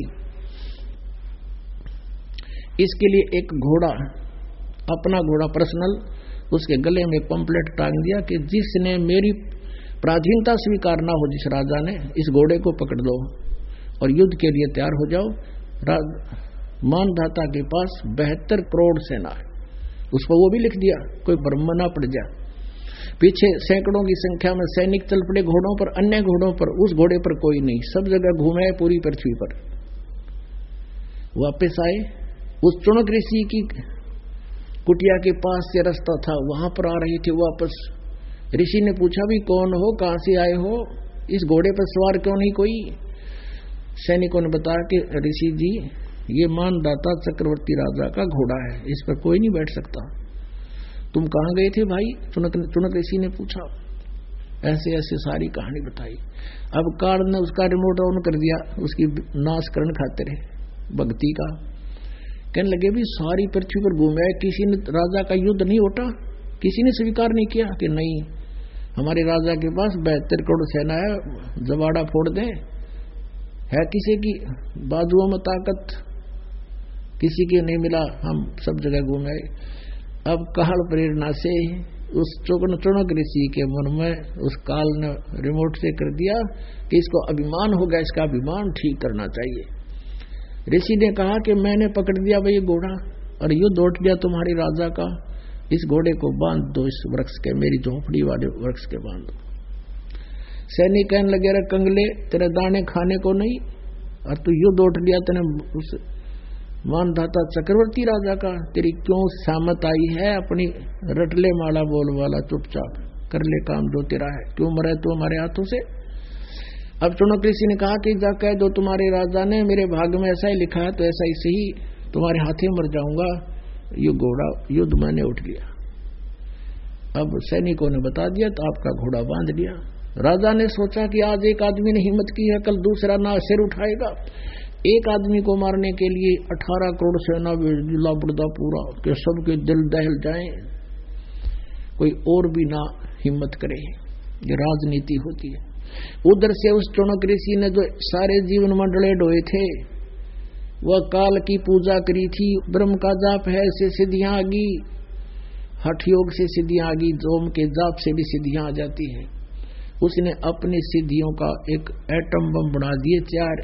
इसके लिए एक घोड़ा, अपना घोड़ा पर्सनल, उसके गले में पंपलेट टांग दिया कि जिसने मेरी पराधीनता स्वीकार ना हो, जिस राजा ने, इस घोड़े को पकड़ लो और युद्ध के लिए तैयार हो जाओ। मानधाता के पास 72 करोड़ सेना है, उस पर वो भी लिख दिया, कोई भ्रम ना पड़ जाए। पीछे सैकड़ों की संख्या में सैनिक चल पड़े घोड़ों पर, अन्य घोड़ों पर, उस घोड़े पर कोई नहीं, सब जगह घूमे पूरी पृथ्वी पर। वापस आए, उस चुनक ऋषि की कुटिया के पास से रास्ता था, वहां पर आ रहे थे वापस। ऋषि ने पूछा भी कौन हो, कहां से आए हो, इस घोड़े पर सवार क्यों नहीं कोई? सैनिकों ने बताया कि ऋषि जी ये मानदाता चक्रवर्ती राजा का घोड़ा है, इस पर कोई नहीं बैठ सकता। तुम कहां गए थे भाई? चुनक ऋषि ने पूछा। ऐसे ऐसे सारी कहानी बताई। अब काल ने उसका रिमोट ऑन कर दिया, उसकी नाश करण खातिर भक्ति का। कहने लगे भी सारी पृथ्वी पर घूमे, किसी ने राजा का युद्ध नहीं उठा, किसी ने स्वीकार नहीं किया कि नहीं हमारे राजा के पास 72 करोड़ सेना है, जवाड़ा फोड़ दें। है किसी की बाजुओं में ताकत, किसी की नहीं मिला, हम सब जगह घूमे। अब काल प्रेरणा से उस चुनक ऋषि के मन में उस काल ने रिमोट से कर दिया कि इसको अभिमान हो गया, इसका अभिमान ठीक करना चाहिए। ऋषि ने कहा कि मैंने पकड़ दिया भाई घोड़ा और युद्ध उठ गया तुम्हारे राजा का, इस घोड़े को बांध दो इस वृक्ष के, मेरी झोपड़ी वाले वृक्ष के बांध दो। सैनिक कहने लगे, अरे कंगले, तेरे दाने खाने को नहीं और तू युद्ध उठ लिया, तेने उस मानधाता चक्रवर्ती राजा का, तेरी क्यों सामत आई है? अपनी रटले माला बोल वाला, चुपचाप कर ले काम जो तेरा है, क्यों मरे तू हमारे हाथों से? अब चुनक ऋषि ने कहा कि जा कह दो तुम्हारे राजा ने मेरे भाग्य में ऐसा ही लिखा है, तो ऐसा ही सही तुम्हारे हाथे मर जाऊंगा। ये घोड़ा युद्ध मैंने उठ लिया। अब सैनिकों ने बता दिया तो आपका घोड़ा बांध लिया। राजा ने सोचा कि आज एक आदमी ने हिम्मत की है, कल दूसरा ना सिर उठाएगा। एक आदमी को मारने के लिए 18 करोड़ सेना जिला बुर्दा पूरा के सबके दिल दहल जाए, कोई और भी ना हिम्मत करे। ये राजनीति होती है। उधर से उस चौनक ऋषि ने जो सारे जीवन मंडले ढोए थे, वह काल की पूजा करी थी, ब्रह्म का जाप है से सिद्धियां आ गई, हठ योग से सिद्धियां आ गई, जोम के जाप से भी सिद्धियां आ जाती है। उसने अपनी सिद्धियों का एक एटम बम बना दिए,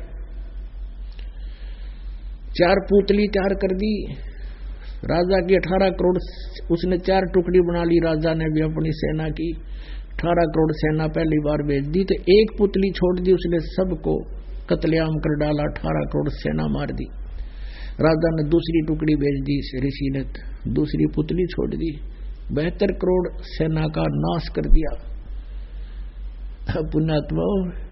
चार पुतली तैयार कर दी। राजा की 18 करोड़ उसने 4 टुकड़ी बना ली। राजा ने भी अपनी सेना की 18 करोड़ सेना पहली बार भेज दी, तो एक पुतली छोड़ दी, उसने सबको कत्लेआम कर डाला, 18 करोड़ सेना मार दी। राजा ने दूसरी टुकड़ी भेज दी, ऋषि ने दूसरी पुतली छोड़ दी, 72 करोड़ सेना का नाश कर दिया। पुण्यात्मा,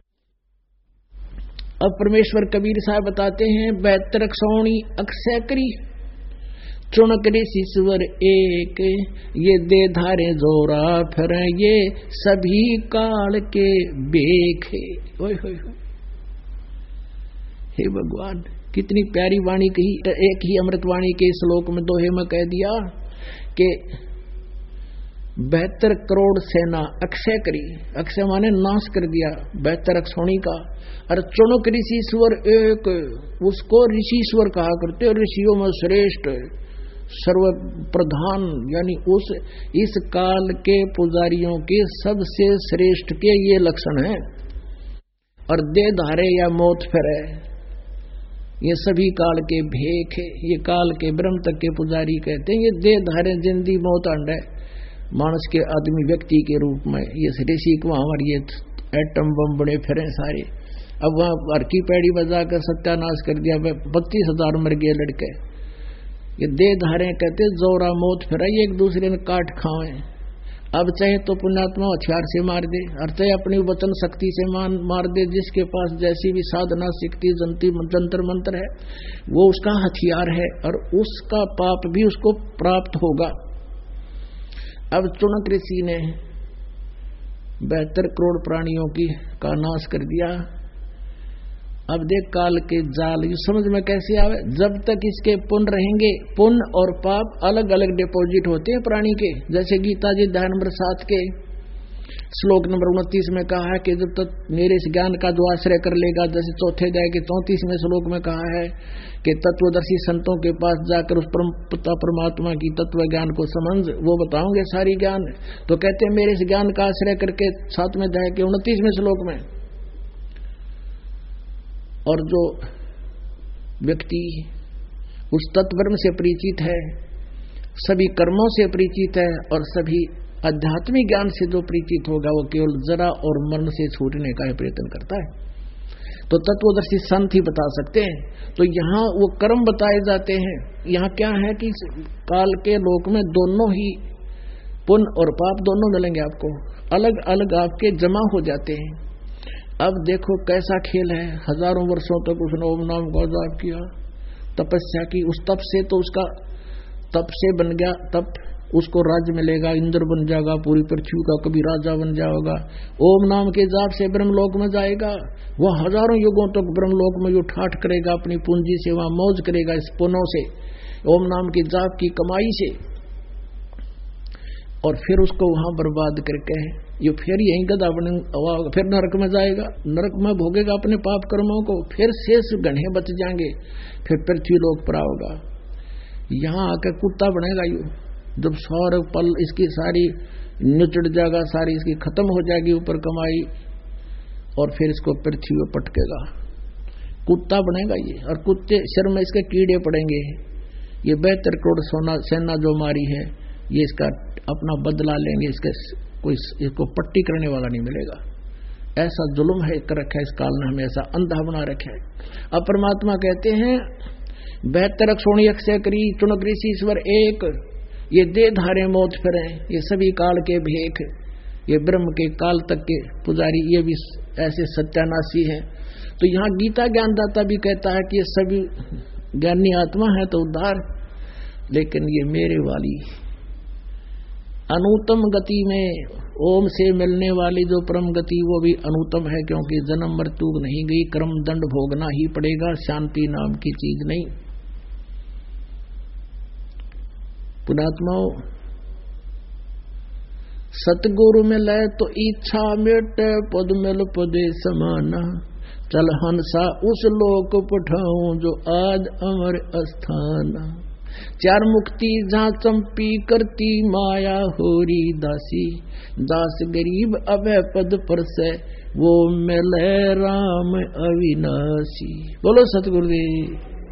अब परमेश्वर कबीर साहब बताते हैं 72 क्षौणी अक्षय करी, चुनक ऋषिश्वर एक, ये दे धारे जोरा फिर ये सभी काल के बेखे। ओए होए, हे भगवान, कितनी प्यारी वाणी कही। एक ही अमृत वाणी के श्लोक में दोहे में कह दिया कि 72 करोड़ सेना अक्षय करी, अक्षय माने नाश कर दिया 72 अक्षौणी का। और चुनक ऋषिश्वर एक, उसको ऋषिश्वर कहा करते, ऋषियों में श्रेष्ठ, सर्व प्रधान, यानी उस इस काल के पुजारियों के सबसे श्रेष्ठ के ये लक्षण है। और दे धारे या मौत फिरे, ये सभी काल के भेख है। ये काल के ब्रह्म तक के पुजारी कहते हैं, ये दे धारे जिंदी मौत अंड है मानस के आदमी व्यक्ति के रूप में। ये ऋषि को हमारे ये एटम बम बड़े फिरे सारे। अब वहां हर की पैड़ी बजाकर सत्यानाश कर दिया, 32,000 मर गए लड़के। ये दे धारे कहते जोरा मौत फिरा, ये एक दूसरे ने काट खाए। अब चाहे तो पुण्यात्मा हथियार से मार दे, और चाहे अपनी वचन शक्ति से मार दे। जिसके पास जैसी भी साधना शक्ति जंतर मंत्र है वो उसका हथियार है, और उसका पाप भी उसको प्राप्त होगा। अब चुनक ऋषि ने 72 करोड़ प्राणियों का नाश कर दिया। अब देख काल के जाल, ये समझ में कैसे आवे? जब तक इसके पुण्य रहेंगे, पुण्य और पाप अलग अलग डिपॉजिट होते हैं प्राणी के। जैसे गीता जी अध्याय नंबर 7 के श्लोक नंबर 29 में कहा है कि जब तक मेरे इस ज्ञान का जो आश्रय कर लेगा, जैसे चौथे अध्याय के 34वें श्लोक में कहा है कि तत्वदर्शी संतों के पास जाकर उस परमात्मा की तत्व ज्ञान को समझ, वो बताओगे सारी ज्ञान। तो कहते हैं मेरे इस ज्ञान का आश्रय करके 7वें अध्याय के 29वें श्लोक में। और जो व्यक्ति उस तत्वब्रह्म से परिचित है, सभी कर्मों से परिचित है, और सभी आध्यात्मिक ज्ञान से जो परिचित होगा, वो केवल जरा और मरण से छूटने का प्रयत्न करता है। तो तत्वदर्शी संत ही बता सकते हैं। तो यहाँ वो कर्म बताए जाते हैं। यहाँ क्या है कि काल के लोक में दोनों ही पुण्य और पाप दोनों मिलेंगे आपको, अलग अलग आपके जमा हो जाते हैं। अब देखो कैसा खेल है। हजारों वर्षों तक उसने ओम नाम का जाप किया, तपस्या की, उस तप से तो उसका तप से बन गया, तप उसको राज्य मिलेगा, इंद्र बन जाएगा, पूरी पृथ्वी का कभी राजा बन जाएगा। ओम नाम के जाप से ब्रह्मलोक में जाएगा। वह हजारों युगों तक ब्रह्मलोक में जो ठाठ करेगा, अपनी पूंजी से वहां मौज करेगा, इस पुण्यों से, ओम नाम के जाप की कमाई से। और फिर उसको वहां बर्बाद करके ये फिर यहीं गदा बने, फिर नरक में जाएगा, नरक में भोगेगा अपने पाप कर्मों को, फिर शेष गणे बच जाएंगे, फिर पृथ्वी लोक पर आओगा। यहाँ आकर कुत्ता बनेगा यू, जब 100 पल इसकी सारी निचड़ जाएगा, सारी इसकी खत्म हो जाएगी ऊपर कमाई, और फिर इसको पृथ्वी में पटकेगा, कुत्ता बनेगा ये। और कुत्ते शर में इसके कीड़े पड़ेंगे। ये 72 करोड़ सेना जो मारी है, ये इसका अपना बदला लेंगे, कोई इसको पट्टी करने वाला नहीं मिलेगा। ऐसा जुल्म है कर रखा है इस काल ने, हमें ऐसा अंधा बना रखा है। अब परमात्मा कहते हैं 72 अक्षोणी अक्षय करी चुनक ऋषि ईश्वर एक, ये दे धारे मौत फिरे, ये सभी काल के भेख, ये ब्रह्म के काल तक के पुजारी, ये भी ऐसे सत्यानाशी है। तो यहाँ गीता ज्ञानदाता भी कहता है कि ये सभी ज्ञानी आत्मा है तो उद्धार, लेकिन ये मेरे वाली अनुतम गति में ओम से मिलने वाली जो परम गति वो भी अनुतम है, क्योंकि जन्म मृत्यु नहीं गई, कर्म दंड भोगना ही पड़ेगा, शांति नाम की चीज नहीं। पुणात्माओं, सतगुरु मिले तो इच्छा मिटे, पद मिल पदे समाना, चल हंसा उस लोक पठाऊं जो आज अमर अस्थाना, चार मुक्ति जहाँ चंपी करती माया होरी दासी, दास गरीब अभय पद पर से वो मिले राम अविनाशी। बोलो सतगुरुदेव।